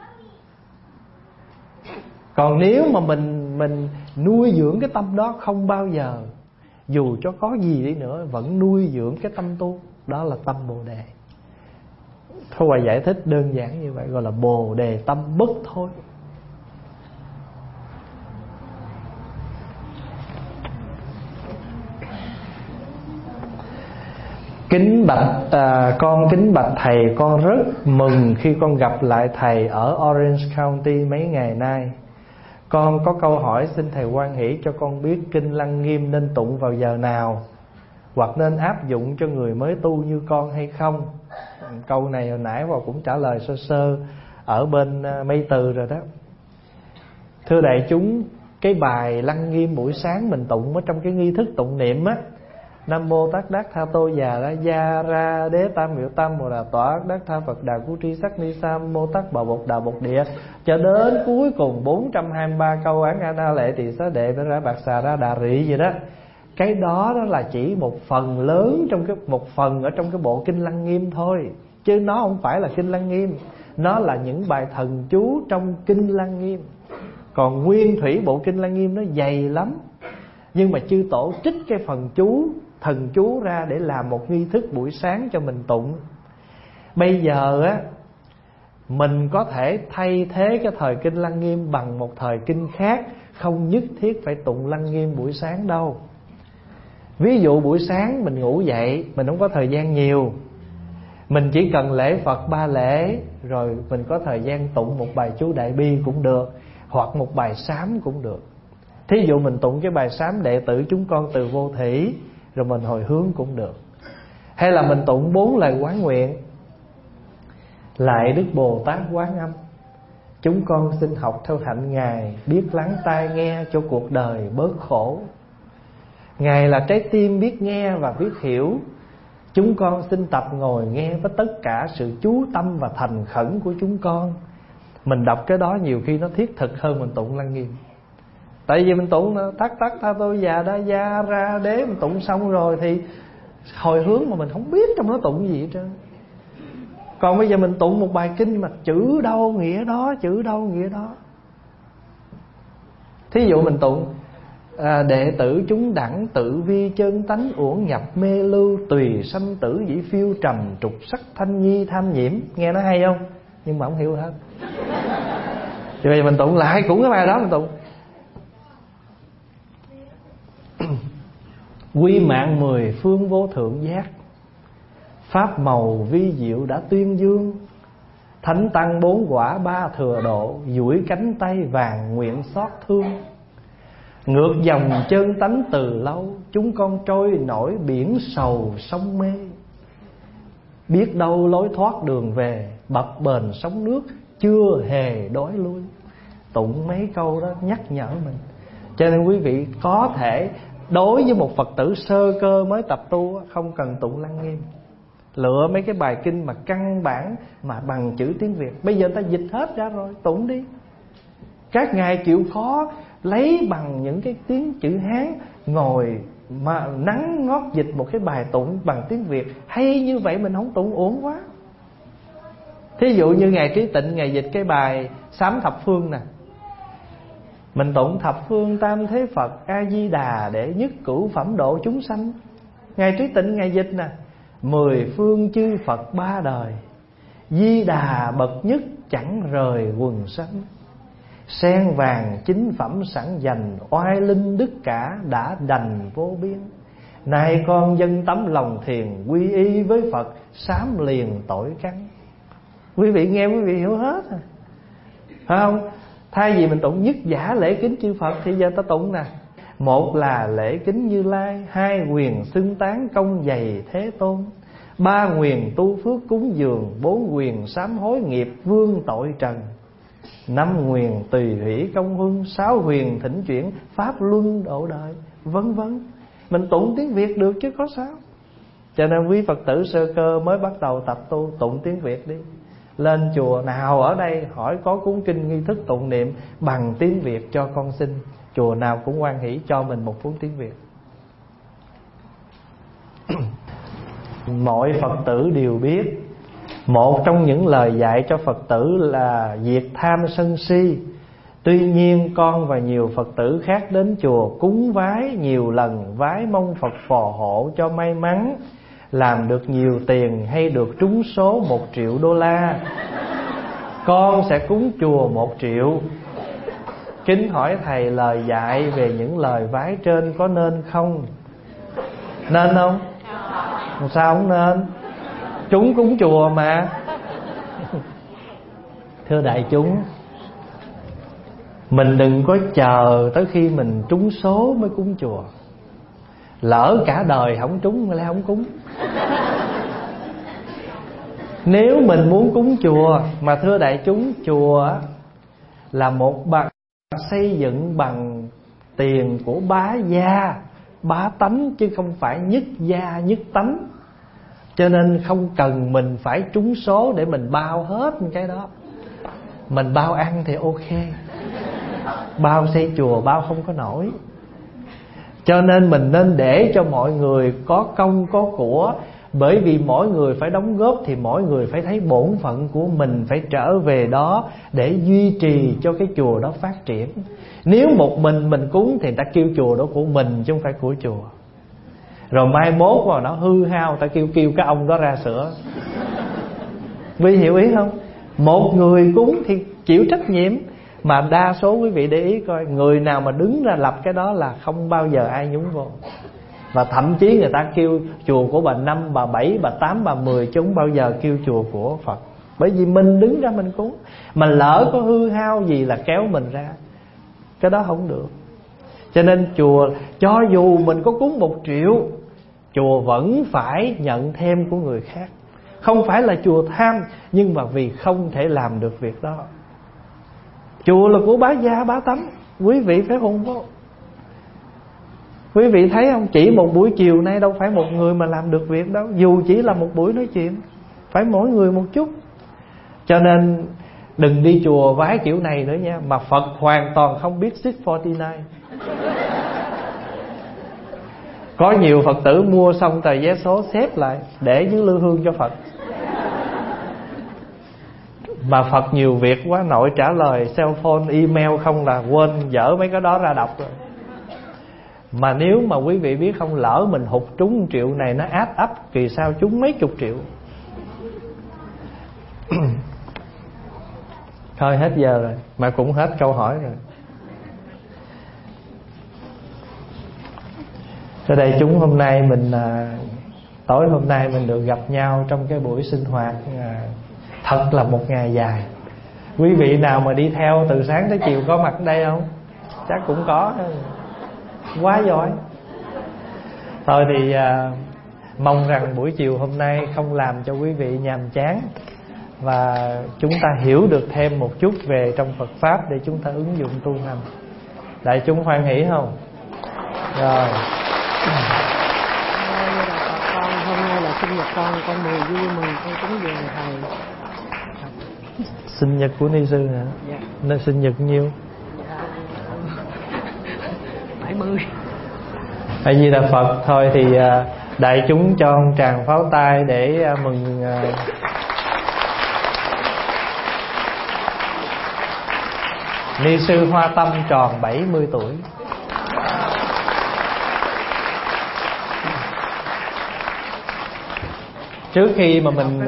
Còn nếu mà mình nuôi dưỡng cái tâm đó không bao giờ, dù cho có gì đi nữa vẫn nuôi dưỡng cái tâm tu, đó là tâm Bồ Đề. Thôi Hòa giải thích đơn giản như vậy, gọi là Bồ Đề tâm bất thôi. Con kính bạch thầy, con rất mừng khi con gặp lại thầy ở Orange County mấy ngày nay. Con có câu hỏi xin thầy hoan hỷ cho con biết kinh Lăng Nghiêm nên tụng vào giờ nào, hoặc nên áp dụng cho người mới tu như con hay không. Câu này hồi nãy Hòa cũng trả lời sơ sơ ở bên Mây Từ rồi đó. Thưa đại chúng, cái bài Lăng Nghiêm buổi sáng mình tụng ở trong cái nghi thức tụng niệm á, Nam mô Tát Đát Tha Tô Già Ra Gia Ra Đế Tam Miệu Tam Mô Đà Tọa Đát Tha Phật Đà Cú Tri Sắc Ni Sam Mô Tát Bà Bột Đà Bột Địa, cho đến cuối cùng 423 câu Án A Na Lệ Tỳ Xá Đệ Ra Bạc Xà Ra Đà Rị gì đó. Cái đó là chỉ một phần lớn trong một phần ở trong cái bộ kinh Lăng Nghiêm thôi, chứ nó không phải là kinh Lăng Nghiêm. Nó là những bài thần chú trong kinh Lăng Nghiêm. Còn nguyên thủy bộ kinh Lăng Nghiêm nó dày lắm, nhưng mà chư tổ trích cái phần chú, thần chú ra để làm một nghi thức buổi sáng cho mình tụng. Bây giờ á, mình có thể thay thế cái thời kinh Lăng Nghiêm bằng một thời kinh khác, không nhất thiết phải tụng Lăng Nghiêm buổi sáng đâu. Ví dụ buổi sáng mình ngủ dậy, mình không có thời gian nhiều, mình chỉ cần lễ Phật 3 lễ, rồi mình có thời gian tụng một bài chú Đại Bi cũng được, hoặc một bài sám cũng được. Thí dụ mình tụng cái bài sám đệ tử chúng con từ vô thủy, rồi mình hồi hướng cũng được. Hay là mình tụng 4 lời quán nguyện: Lạy Đức Bồ Tát Quán Âm, chúng con xin học theo hạnh Ngài, biết lắng tai nghe cho cuộc đời bớt khổ. Ngài là trái tim biết nghe và biết hiểu, chúng con xin tập ngồi nghe với tất cả sự chú tâm và thành khẩn của chúng con. Mình đọc cái đó nhiều khi nó thiết thực hơn mình tụng Lăng Nghiêm. Tại vì mình tụng Tát Tát Tha Tô Già Đa Gia Ra Đế, mình tụng xong rồi thì hồi hướng mà mình không biết trong đó tụng gì hết trơn. Còn bây giờ mình tụng một bài kinh mà chữ đâu nghĩa đó, chữ đâu nghĩa đó. Thí dụ mình tụng đệ tử chúng đẳng tự vi chân tánh uổng nhập mê lưu, tùy sanh tử dĩ phiêu trầm trục sắc thanh nhi tham nhiễm. Nghe nó hay không? Nhưng mà không hiểu hết. Thì bây giờ mình tụng lại cũng cái bài đó mình tụng: Quy mạng 10 phương vô thượng giác, pháp màu vi diệu đã tuyên dương. Thánh tăng 4 quả 3 thừa độ, duỗi cánh tay vàng nguyện xót thương. Ngược dòng chân tánh từ lâu, chúng con trôi nổi biển sầu sông mê. Biết đâu lối thoát đường về, bập bềnh sóng nước chưa hề đói lui. Tụng mấy câu đó nhắc nhở mình. Cho nên quý vị có thể đối với một Phật tử sơ cơ mới tập tu, không cần tụng Lăng Nghiêm. Lựa mấy cái bài kinh mà căn bản mà bằng chữ tiếng Việt. Bây giờ ta dịch hết ra rồi, tụng đi. Các ngài chịu khó lấy bằng những cái tiếng chữ Hán, ngồi mà nắng ngót dịch một cái bài tụng bằng tiếng Việt. Hay như vậy mình không tụng uổng quá. Thí dụ như Ngài Trí Tịnh, Ngài dịch cái bài Sám Thập Phương nè, mình tụng thập phương tam thế Phật A-di-đà để nhất cửu phẩm độ chúng sanh. Ngài Trí Tịnh Ngài dịch nè: 10 phương chư Phật 3 đời, Di Đà bậc nhất chẳng rời quần sanh. Sen vàng chính phẩm sẵn dành, oai linh đức cả đã đành vô biên. Nay con dân tấm lòng thiền, quy y với Phật sám liền tội căn. Quý vị nghe quý vị hiểu hết à? Phải không? Thay vì mình tụng nhất giả lễ kính chư Phật thì giờ ta tụng nè: một là lễ kính Như Lai, hai quyền xưng tán công dày Thế Tôn, ba quyền tu phước cúng dường, bốn quyền sám hối nghiệp vương tội trần, năm quyền tùy hỷ công huân, sáu quyền thỉnh chuyển pháp luân độ đời, vân vân. Mình tụng tiếng Việt được chứ có sao. Cho nên quý Phật tử sơ cơ mới bắt đầu tập tu, tụng tiếng Việt đi. Lên chùa nào ở đây hỏi có cuốn kinh nghi thức tụng niệm bằng tiếng Việt cho con xin. Chùa nào cũng hoan hỷ cho mình một cuốn tiếng Việt. Mọi Phật tử đều biết, một trong những lời dạy cho Phật tử là diệt tham sân si. Tuy nhiên con và nhiều Phật tử khác đến chùa cúng vái nhiều lần, vái mong Phật phò hộ cho may mắn, làm được nhiều tiền hay được trúng số 1 triệu đô la, con sẽ cúng chùa 1 triệu. Kính hỏi thầy lời dạy về những lời vái trên có nên không? Nên không? Sao không nên? Chúng cúng chùa mà. Thưa đại chúng, mình đừng có chờ tới khi mình trúng số mới cúng chùa. Lỡ cả đời không trúng lại không cúng. Nếu mình muốn cúng chùa, mà thưa đại chúng, chùa là một bằng xây dựng bằng tiền của bá gia, bá tánh, chứ không phải nhất gia nhất tánh. Cho nên không cần mình phải trúng số để mình bao hết cái đó. Mình bao ăn thì ok, bao xây chùa bao không có nổi. Cho nên mình nên để cho mọi người có công có của. Bởi vì mỗi người phải đóng góp thì mỗi người phải thấy bổn phận của mình phải trở về đó để duy trì cho cái chùa đó phát triển. Nếu một mình cúng thì ta kêu chùa đó của mình chứ không phải của chùa. Rồi mai mốt mà nó hư hao, ta kêu cái ông đó ra sửa. Quý hiểu ý không? Một người cúng thì chịu trách nhiệm. Mà đa số quý vị để ý coi, người nào mà đứng ra lập cái đó là không bao giờ ai nhúng vô. Và thậm chí người ta kêu chùa của bà 5, bà 7, bà 8, bà 10, chứ không bao giờ kêu chùa của Phật. Bởi vì mình đứng ra mình cúng. Mà lỡ có hư hao gì là kéo mình ra, cái đó không được. Cho nên chùa, cho dù mình có cúng 1 triệu, chùa vẫn phải nhận thêm của người khác. Không phải là chùa tham, nhưng mà vì không thể làm được việc đó. Chùa là của bá gia bá tánh, quý vị phải hùng vô. Quý vị thấy không? Chỉ một buổi chiều nay đâu phải một người mà làm được việc đâu. Dù chỉ là một buổi nói chuyện, phải mỗi người một chút. Cho nên đừng đi chùa vái kiểu này nữa nha. Mà Phật hoàn toàn không biết 649. Có nhiều Phật tử mua xong tờ vé số xếp lại để dưới lư hương cho Phật. Mà Phật nhiều việc quá, nội trả lời cell phone, email không là quên dở mấy cái đó ra đọc rồi. Mà nếu mà quý vị biết không, lỡ mình hụt trúng 1 triệu này nó át ấp, kỳ sau trúng mấy chục triệu. Thôi hết giờ rồi, mà cũng hết câu hỏi rồi. Ở đây chúng hôm nay mình tối hôm nay mình được gặp nhau trong cái buổi sinh hoạt, thật là một ngày dài. Quý vị nào mà đi theo từ sáng tới chiều có mặt ở đây không? Chắc cũng có. Quá giỏi. Thôi thì mong rằng buổi chiều hôm nay không làm cho quý vị nhàm chán, và chúng ta hiểu được thêm một chút về trong Phật Pháp để chúng ta ứng dụng tu hành. Đại chúng hoan hỷ không? Rồi. Con hôm nay là sinh nhật con mừng vui mừng con cúng dường thầy. Sinh nhật của Ni sư hả? Dạ. Nên sinh nhật nhiêu? 70. A Di Đà Phật. Thôi thì đại chúng cho một tràng pháo tay để mừng Ni sư Hoa Tâm tròn 70 tuổi. Trước khi mà mình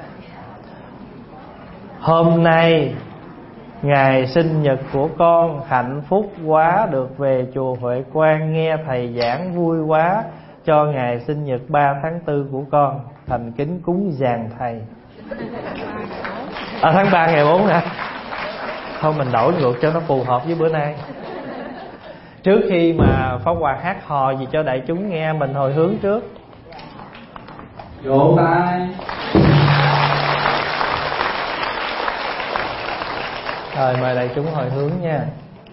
hôm nay ngày sinh nhật của con, hạnh phúc quá được về chùa Huệ Quang nghe thầy giảng vui quá. Cho ngày sinh nhật 3 tháng 4 của con, thành kính cúng dàn thầy. Tháng 3 ngày 4 hả? Thôi mình đổi ngược cho nó phù hợp với bữa nay. Trước khi mà Pháp Hòa hát hò gì cho đại chúng nghe, mình hồi hướng trước. Vỗ tay. Rồi mời đại chúng hồi hướng nha.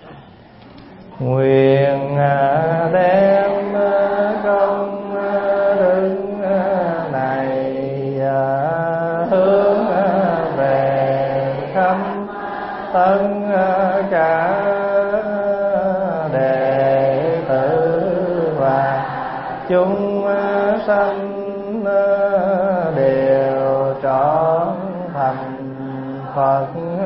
Nguyện đem công đức này hướng về khắp tất cả đệ tử và chúng sanh đều trọn thành Phật